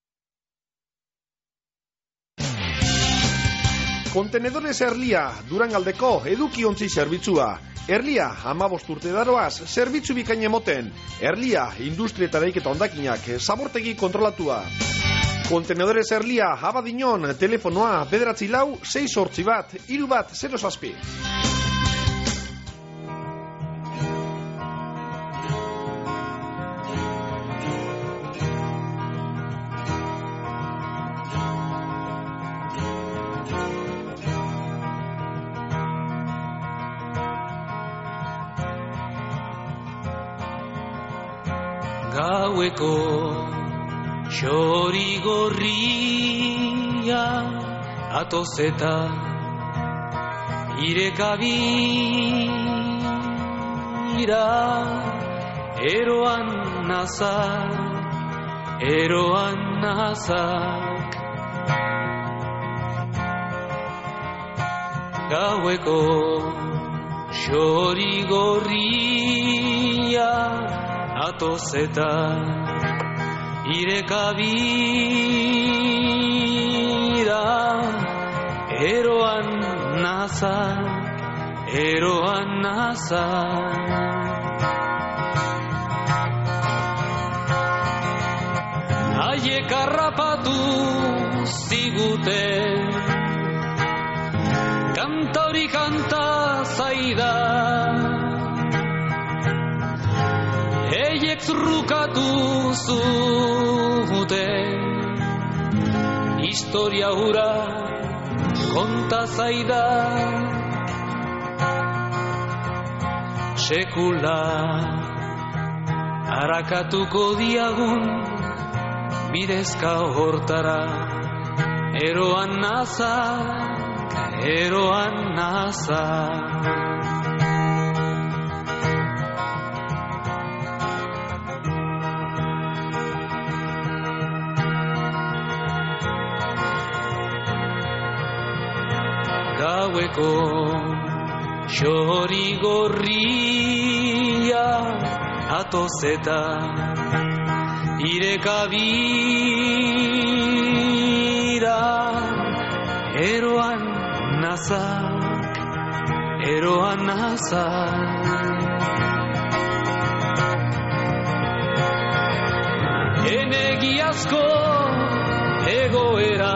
Speaker 5: Kontenedores Erlia, Durangaldeko edukiontzi zerbitzua. Erlia, hamabost urte daroaz, zerbitzu bikain emoten. Erlia, industrietareik eta ondakinak, zabortegi kontrolatua. Kontenedores Erlia, Abadiñon, telefonoa, bederatzi lau, sei sortzi bat, hiru bat, zero zazpi.
Speaker 6: Gaueko xori gorria atozeta irekabira eroan nazak, eroan nazak. Gaueko xori gorria atozeta irekabira eroan nazak, eroan nazak. Haiek harrapatu zigute kanta hori kanta zaida, eiek zurrukatu zuten historia hura konta zaida. Sekula harakatuko diagun bidezka hortara, eroan nazak, eroan nazak. Gaueko xori gorria atozeta
Speaker 2: irekabira eroan nazak, eroan nazak. Enegiazko egoera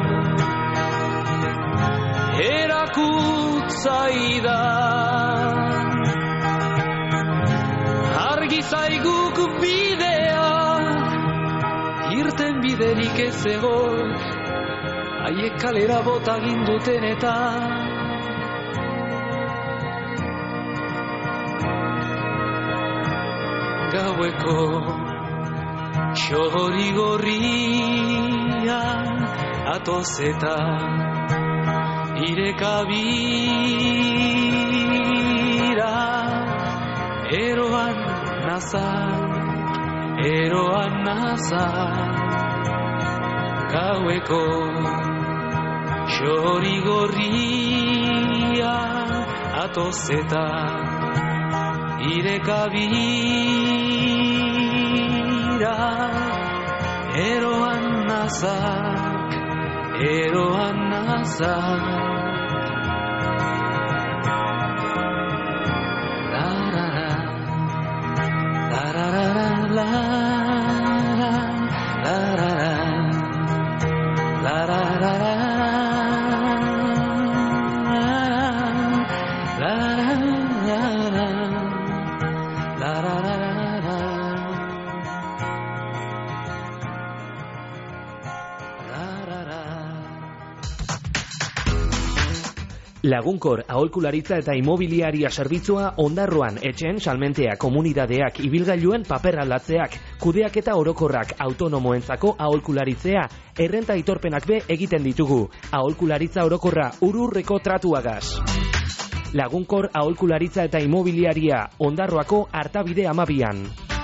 Speaker 2: erakutzaida argi zaiguk bidea irten biderik ez egon haiek kalera bota ginduten eta gaueko txori gorria atoz eta irekabira eroan nazak, eroan nazak. Gaueko txori gorria atoz eta irekabira eroan nazak, eroan nazak. La la la, la la la la, la la la, la la la la, la la la la.
Speaker 16: Lagunkor aholkularitza eta imobiliaria zerbitzua Ondarroan etxeen salmentea komunidadeak ibilgailuen paper aldatzeak, kudeaketa orokorrak autonomoentzako aholkularitzea, errenta aitorpenak be egiten ditugu. Aholkularitza orokorra ururreko tratuagaz. Lagunkor aholkularitza eta imobiliaria Ondarroako Artabide amabian.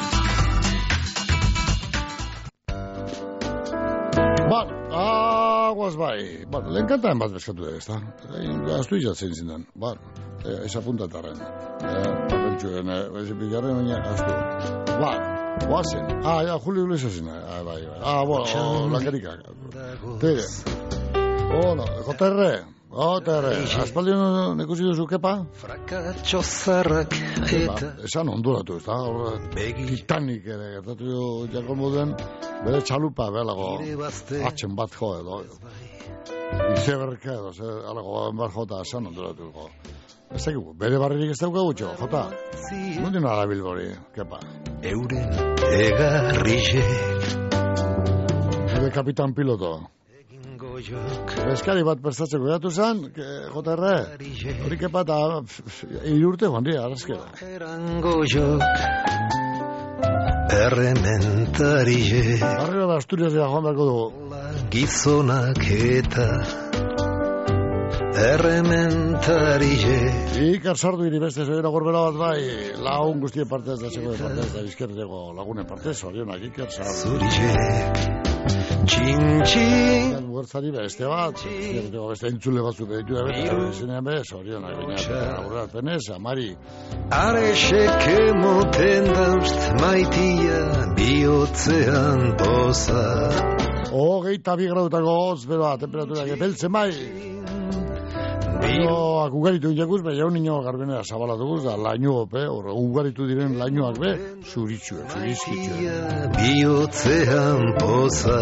Speaker 3: Ba, aguas bai. Bueno, le encantan bat beskatu da, ezta? Aztu izatzen zindan. Ba, esa puntataren. Papeltxuen, eze pikarren, baina aztu. Ba, oazen. Ah, ja, Julio Iglesias zina. Ah, bai, bai. Ah, bueno, lankerikak. Tire. Bueno, J R. J R. Aspaldion ikusi duzu, kepa?
Speaker 2: Frakatxo zarrak eta...
Speaker 3: Esan onduratu, ezta? Titanic ere, gertatu jakon moduen, bere txalupa, belago, atxen bat jo edo. Izeberke edo, alago, bar jota, esan onduratu. Ez dakigu, bere barririk ez dauka gutxo, jota. Nundin ara bilbori, kepa?
Speaker 2: Euren egarriek.
Speaker 3: Ebe kapitan piloto. Eskari bat prestatzeko gatu zen, J R, hori kepa eta irurte joan dira, arazkera.
Speaker 2: Erango jok, errementariek.
Speaker 3: Barrera da Asturias dira joan beharko dugu.
Speaker 2: Gizonak eta errementariek.
Speaker 3: Ikar sardu iri beste zoera gorbera bat bai, lagun guztien partez da segoen partez da izkerdego lagunen partez, orionak ikar sardu.
Speaker 2: Zurizek. Txin-txin
Speaker 3: Muertzari beste bat beste entzule batzuk editu da bete zenean bez, orionak baina aurrerat penez, amari
Speaker 2: Aresek emoten daust maitia bihotzean poza
Speaker 3: Hogeita bi grautako hotz beroa, temperaturak epeltzen bai Baina ugaritu inakuz, baina un niño garbenera zabalatuguz da laino ope, ugaritu diren lainoak be, zuritxuek, zurizkitxuek.
Speaker 2: Bihotzean poza,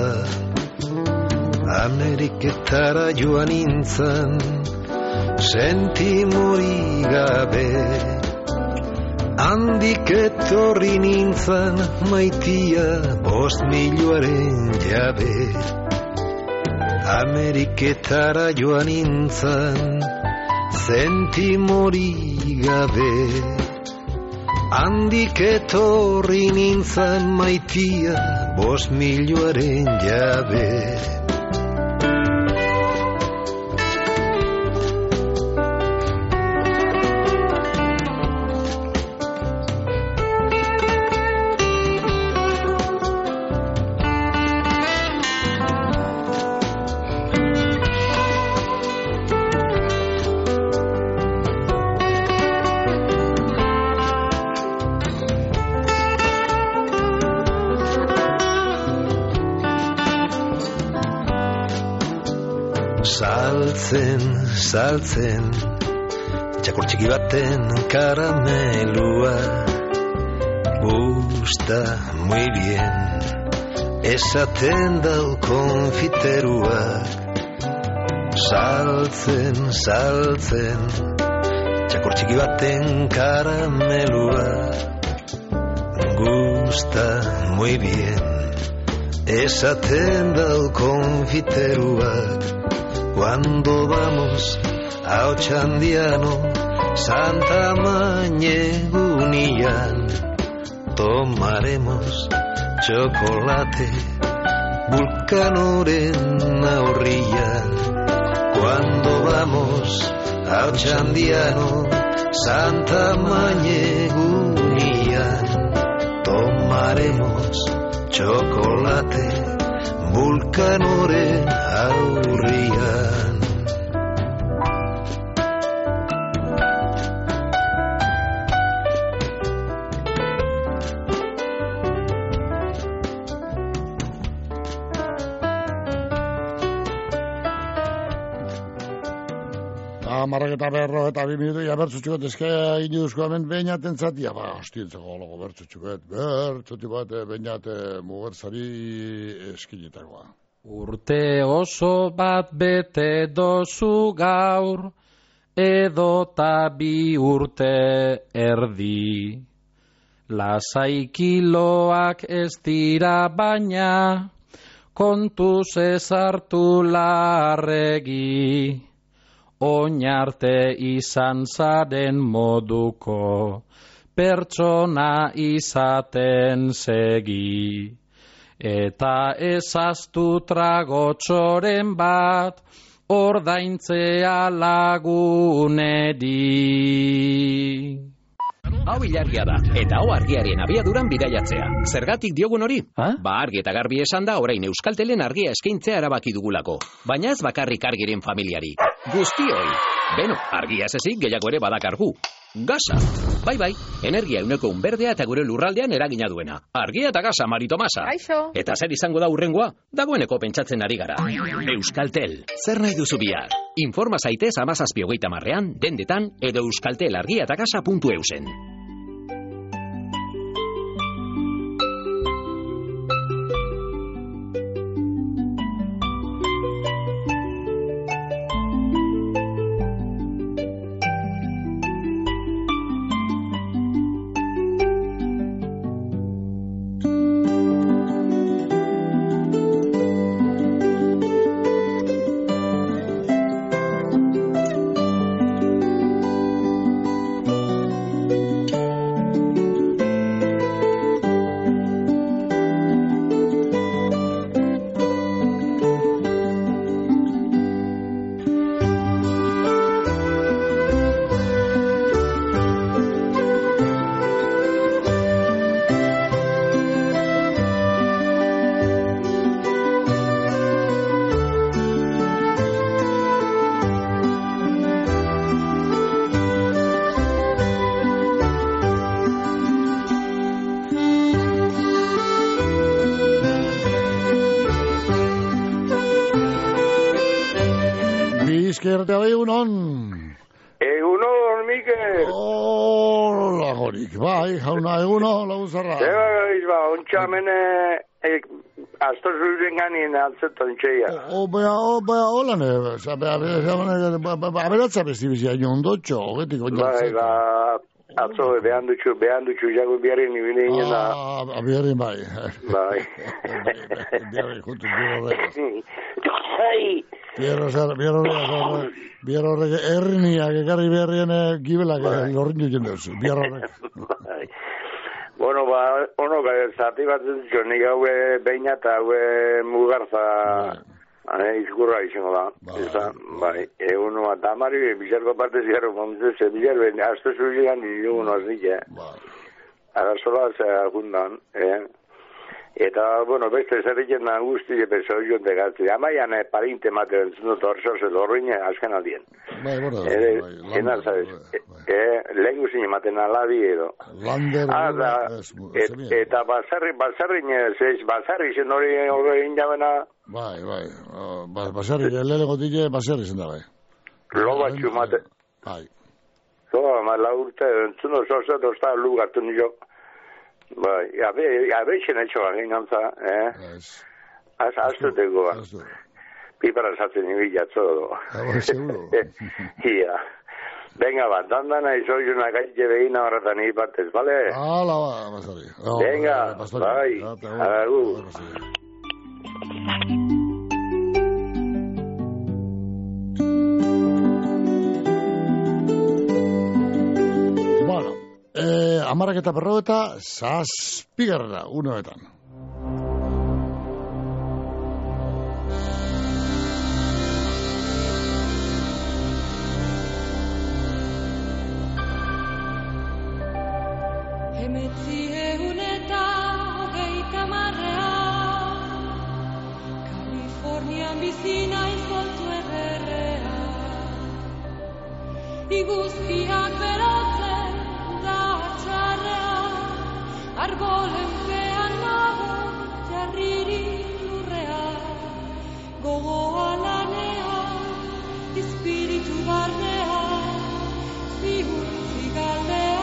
Speaker 2: Ameriketara joan nintzen, sentimori gabe, handik etorri nintzen, maitia bost milioaren jabe. Ameriketara joan nintzen, sentimori gabe, handik etorri nintzen maitia, bost milioaren jabe.
Speaker 4: Saltzen, saltzen, txakur txiki baten karamelua. Gusta muy bien, esaten dau konfiteruak. Saltzen, saltzen, txakur txiki baten karamelua. Gusta muy bien, esaten dau konfiteruak. Cuando vamos a Ochandiano, Santa Mañegunian, tomaremos chocolate, Vulcanoren aurrian. Cuando vamos a Ochandiano, Santa Mañegunian, tomaremos chocolate, Vulcanoren aurrian.
Speaker 3: Marrak eta berro eta bi minutu ja bertzutxuket ezkea inuduzko hemen beinaten zatia, ba, hostientzako logo bertzutxuket, bertzuti bat beinate mugertzari eskinetakoa.
Speaker 10: Urte oso bat bete dozu gaur, edota bi urte erdi. Lasai kiloak ez dira baina, kontuz ez hartu larregi. Oinarte izan zaren moduko, pertsona izaten segi. Eta ezaztu tragotxoren bat, ordaintzea laguneri.
Speaker 11: Hau ilargia da, eta hau argiaren abiaduran bidaiatzea. Zergatik diogun hori? Ha? Ba, argi eta garbi esan da orain Euskaltelen argia eskaintzea erabaki dugulako. Baina ez bakarrik argiren familiari. Guztioi. Beno, argia ez ezik gehiago ere badakargu. Gasa. Bai, bai, energia euneko unberdea eta gure lurraldean eragina duena. Argia eta gasa, Mari Tomasa.
Speaker 21: Kaixo.
Speaker 11: Eta zer izango da hurrengoa? Dagoeneko pentsatzen ari gara. Euskaltel, zer nahi duzu bihar? Informa zaitez amazazpi hogeita marrean, dendetan, edo euskaltel argia eta gasa puntu eusen.
Speaker 3: Bizkertea egunon.
Speaker 23: Egunon, Mikel.
Speaker 3: Hola, Jorik. Bai, jauna, egunon, laguzarra.
Speaker 23: Eba, ba, ontsa mene, azto zuren ganien altzetan txeia.
Speaker 3: Obea, obea, hola, ne, aberatza bestibizia, ondotxo, ogetik
Speaker 23: oinartzen. Bai, ba, atzo, behan dutxu, behan dutxu, jago biarren ibile inen da.
Speaker 3: Ah, biarren bai.
Speaker 23: Bai.
Speaker 3: Biarren, jutu, biarren.
Speaker 23: Bai.
Speaker 3: Biarro zer, biarro zer, biarro horrek erniak ekarri beharrien gibelak lorrin duzen duz, biarro horrek.
Speaker 23: Bueno, ba, ono, zati bat dutxo, nik haue beina eta haue mugarza izkurra izango da. Bai, eguno bat amari, bizarko parte ziarro, momentuz, bizar, azto zuzigan, eguno aznik, eh? Arazola, ze agundan, eh? Eta, bueno, beste zerriken da guzti, epeso joan degatzi. Amaian, eh, parinte maten zundut orso zel horrein azken aldien.
Speaker 3: Bai, borda.
Speaker 23: Eh, Ena, sabes, eh, lehen guzin ematen alabi edo.
Speaker 3: Lander,
Speaker 23: ah, da, et, eta basarri, basarri, zeiz, basarri zen hori horrein jabena.
Speaker 3: Bai, bai, uh, basarri, lele gotile, basarri zen da, bai.
Speaker 23: Loba txumate.
Speaker 3: Bai.
Speaker 23: Zoa, ma la urte, entzuno zoza, dozta lugartu nio. Bai, abe, abe zen etxoa, gingantza, eh? Az, aztuteko, pipara zatzen ibilatzo, do.
Speaker 3: Aba, seguro.
Speaker 23: Ia. Venga, ba, dandana izo una gaitxe behina horretan ipatez, bale?
Speaker 3: Hala, ba, basari.
Speaker 23: Venga, bai, agur.
Speaker 3: Bueno, eh, amarak eta perro eta zazpigarra, unoetan.
Speaker 9: Emetzi egun eta hogeita marrea, Kalifornian bizina izoltu ederrea, iguzkiak berotzen da txarrea, arbolen pean nago jarriri lurrea, gogoa lanea, espiritu barnea, zihurtzi galdea.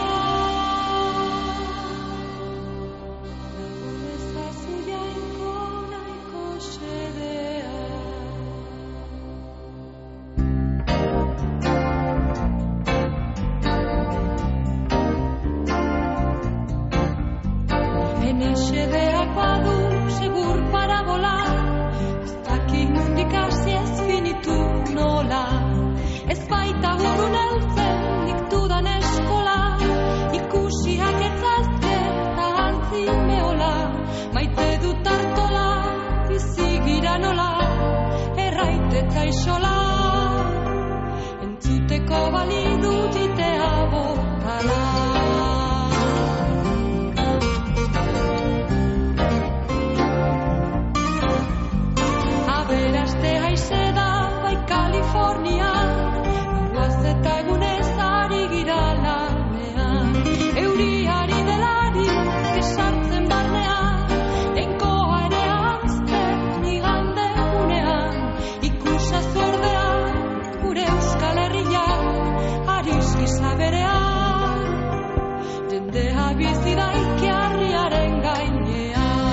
Speaker 9: Enesedeak badu segur para volar, ez dakik nondik hasi ez finitu nola, ez baita urrun heltzen nik dudan eskola, ikusiak etzazketa antzi meola, maite dut hartola, bizigira nola, erraite tzaixola, entzuteko balidu ditea botala. Kalifornia, guaz eta egunez ari gira lanean, euriari delari esartzen barnean, enkoa ere amzten igande gunean, ikusa zordean, gure Euskal Herriak, ariz gizaberean, jendea bizidaiki harriaren gainean.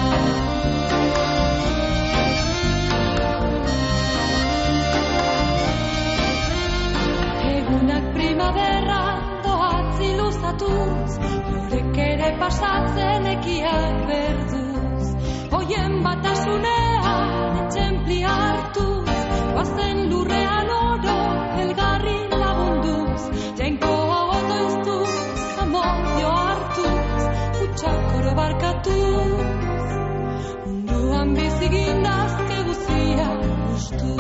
Speaker 9: Primavera doatzi luzatuz, lurek ere pasatzen ekiak berduz, hoien batasunean etxempli hartuz, guazen lurrean oro elgarri lagunduz, jainkoa otoiztuz, amodio hartuz, utxakoro barkatuz, munduan bizigindazke guzia guztuz.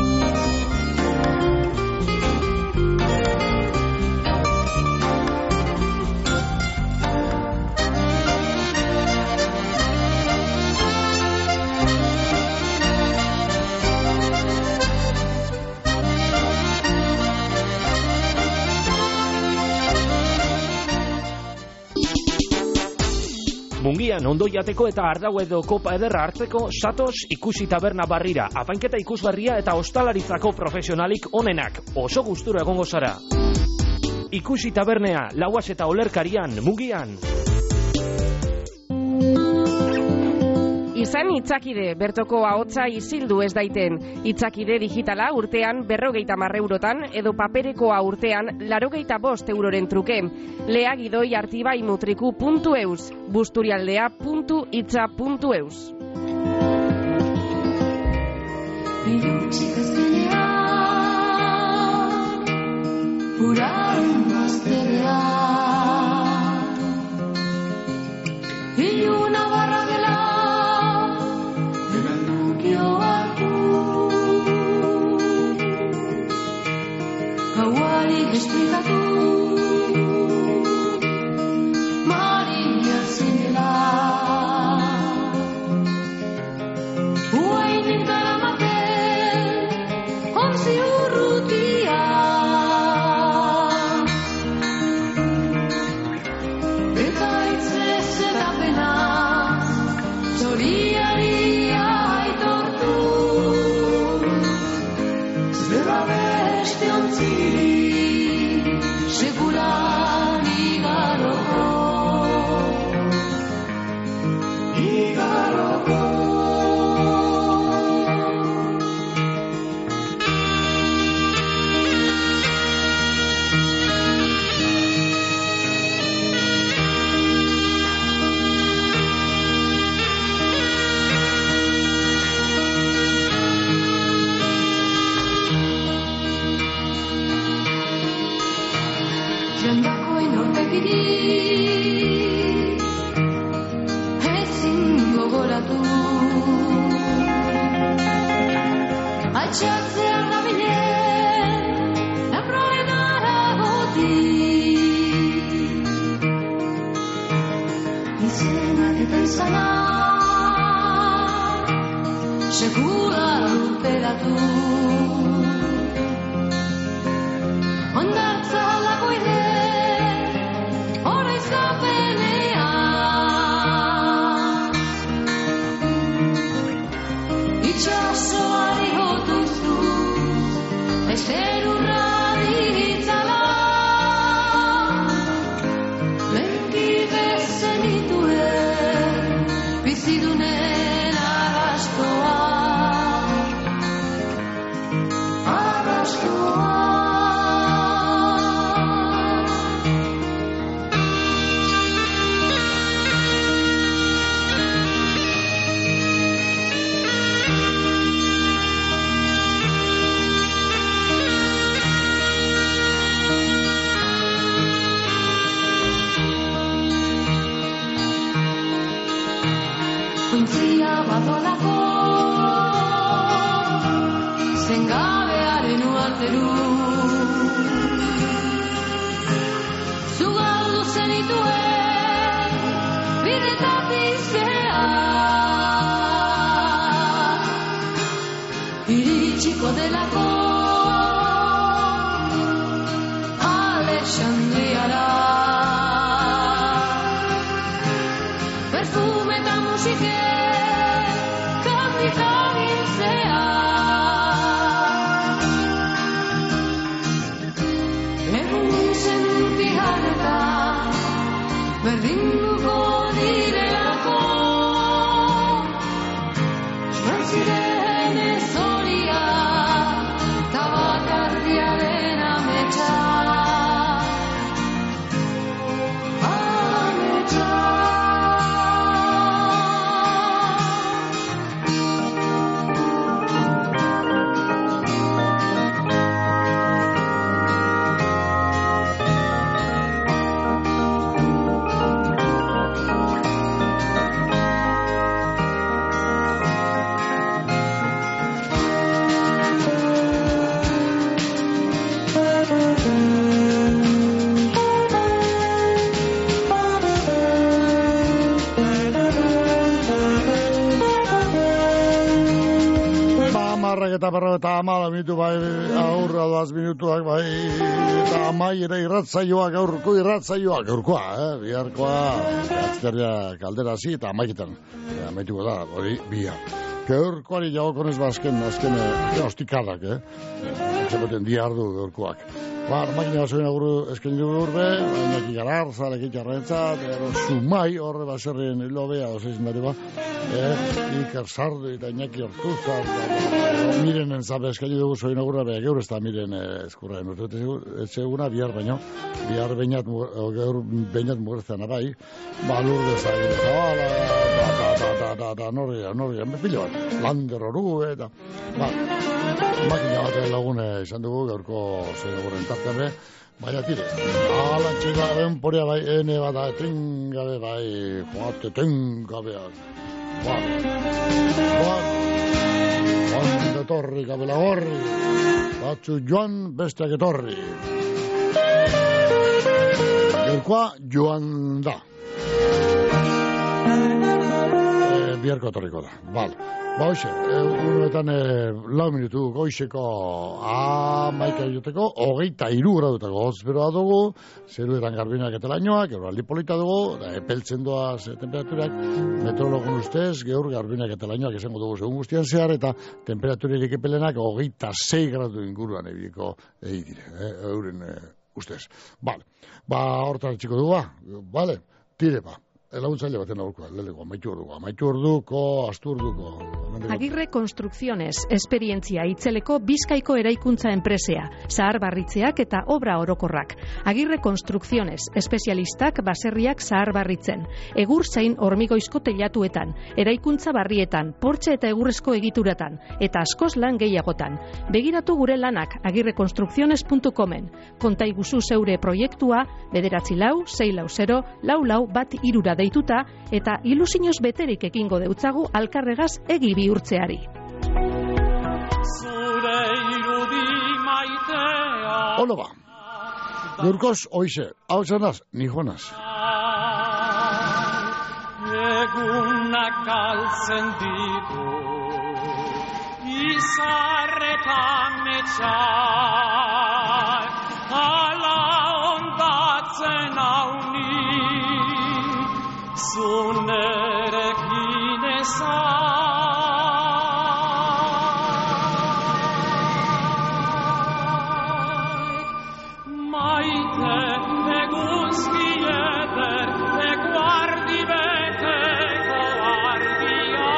Speaker 16: Mungian ondo jateko eta ardau edo kopa ederra hartzeko satos ikusi taberna barrira, apainketa ikusgarria eta ostalaritzako profesionalik onenak, oso gustura egongo zara. Ikusi tabernea, lauaz eta olerkarian, Mungian.
Speaker 21: Izan itzakide, bertoko ahotsa isildu ez daiten. Itzakide digitala urtean berrogeita hamar eurotan edo paperekoa urtean larogeita bost euroren truke. Lea gidoi artibai mutriku puntu eus, busturialdea puntu itza puntu eus.
Speaker 9: Uraren bazterean iluna barra dela eranukio hartu gauari esplikatu Maria zinela Altxatzean da bilen, laproen aragotik. Izenak eta izanak, sekula lurperatu. Ondartza aldako ide, oroizkapenean. Itxasoari hotuzu, esterurra ditzala. Lenki bezenituen, bizidunen arrastoa. Arrastoa. Ointzia badolako, zengabearen uarteru. Zugaldu zenituen, bidetatik zehar. Iritsiko delako, Alexandriara. Perfume eta musike, berdinduko direlako, joan ziren ez horia, tabakardiaren ametsa. Ametsa.
Speaker 3: Eta berro eta amala minutu bai, aurra doaz minutuak bai, eta amai ere irratzaioak, aurko irratzaioak, aurkoa, eh, biharkoa, atziteria kaldera hasi eta amaiketan, amaituko da, hori, bihar. Gaurkoari jagokonez ba azken, azken, azken ostikadak, eh, etxepoten diardu gaurkoak. Ba, makina basoen agurru esken dugu urbe, bainaki garar, zalek itxarrentzat, ero sumai, horre baserrien lobea, oseizin dari ba, eh, Iker Sardu eta Iñaki Ortuzar, miren entzabe esken dugu zoin agurra, beha geur ez da miren eskurraen urte, etxeguna bihar baino, bihar beinat, geur beinat mugertzen abai, ba, lurde zagin, zabala, da, da, da, da, da, da, norria, norria, pilo bat, lander horu, eta, ba, makina bat lagune izan dugu, gaurko zoin agurren tartean, baina tire, alantxe da, benporia bai, ene bat, etengabe bai, joate, etengabeak, ba, ba, joan etorri, kabela gorri, batzu joan, besteak etorri. Gaurkoa joan da. E, biharko etorriko da, bale. Ba, hoxe, unetan e, lau minutu goizeko amaika joteko, hogeita iru gradutako hozberoa dugu, zeruetan garbinak eta lainoak, euraldi polita dugu, da, epeltzen doaz temperaturak, meteorologun ustez, geur garbinak eta lainoak esango dugu segun guztian zehar, eta temperaturirik epelenak hogeita sei gradu inguruan ebiko egi dire, eh, euren e, ustez. Bale, ba, hortan txiko dugu, ba, bale, tire ba. Laguntzaile baten aurkoa, leleko, amaitu orduko, amaitu orduko, astu orduko.
Speaker 7: Agirre Konstrukziones, esperientzia itzeleko Bizkaiko eraikuntza enpresea, zahar barritzeak eta obra orokorrak. Agirre Konstrukziones, espezialistak baserriak zahar barritzen, egur zain hormigoizko teilatuetan, eraikuntza barrietan, portxe eta egurrezko egituratan, eta askoz lan gehiagotan. Begiratu gure lanak agirrekonstrukziones puntu comen. Konta iguzu zeure proiektua, bederatzi lau, sei lau zero, lau lau bat irura deituta, eta ilusinoz beterik ekingo deutzagu alkarregaz egi bihurtzeari.
Speaker 6: Zure
Speaker 3: Bueno ba, gaurkoz hoize, hau zanaz, ni joanaz.
Speaker 6: Egunak galtzen ditu izarretan metxak ala ondatzen hauni zunerekin ezak maite eguzki eder eguardi beteko argia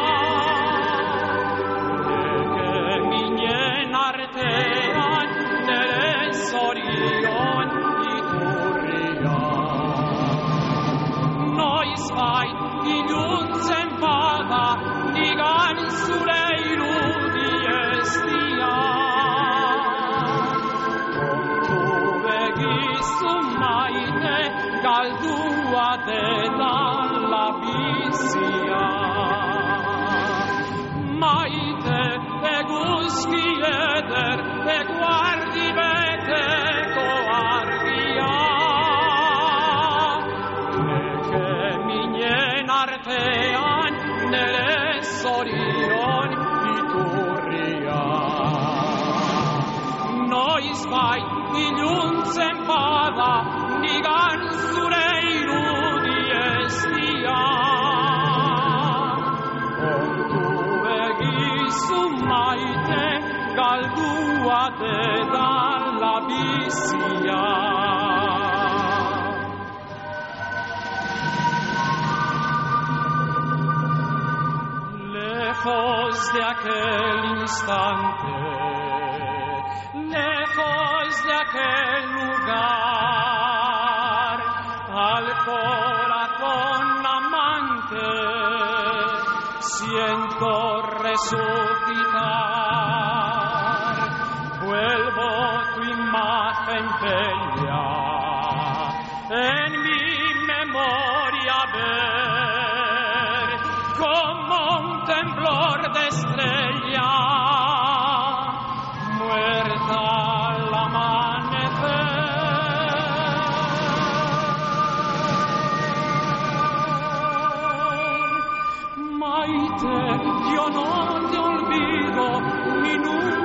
Speaker 6: eke minen artean nere zorion iturria noiz bait iluntzen bada nigan zure irudi ez dia kontu begizu maite galdua dela la bizia maite eguzki eder eguardi beteko argia eke minen artean nere zorion iturria noiz bait iluntzen bada nigan zure irudi ez dia kontu begizu maite galdua dedala bizia lejos de aquel instante lejos de aquel lugar al corazón amante siento resucitar vuelvo tu imagen bella en mi memoria ver como un temblor de estrella muerta al amanecer maite yo no te olvido ni nunca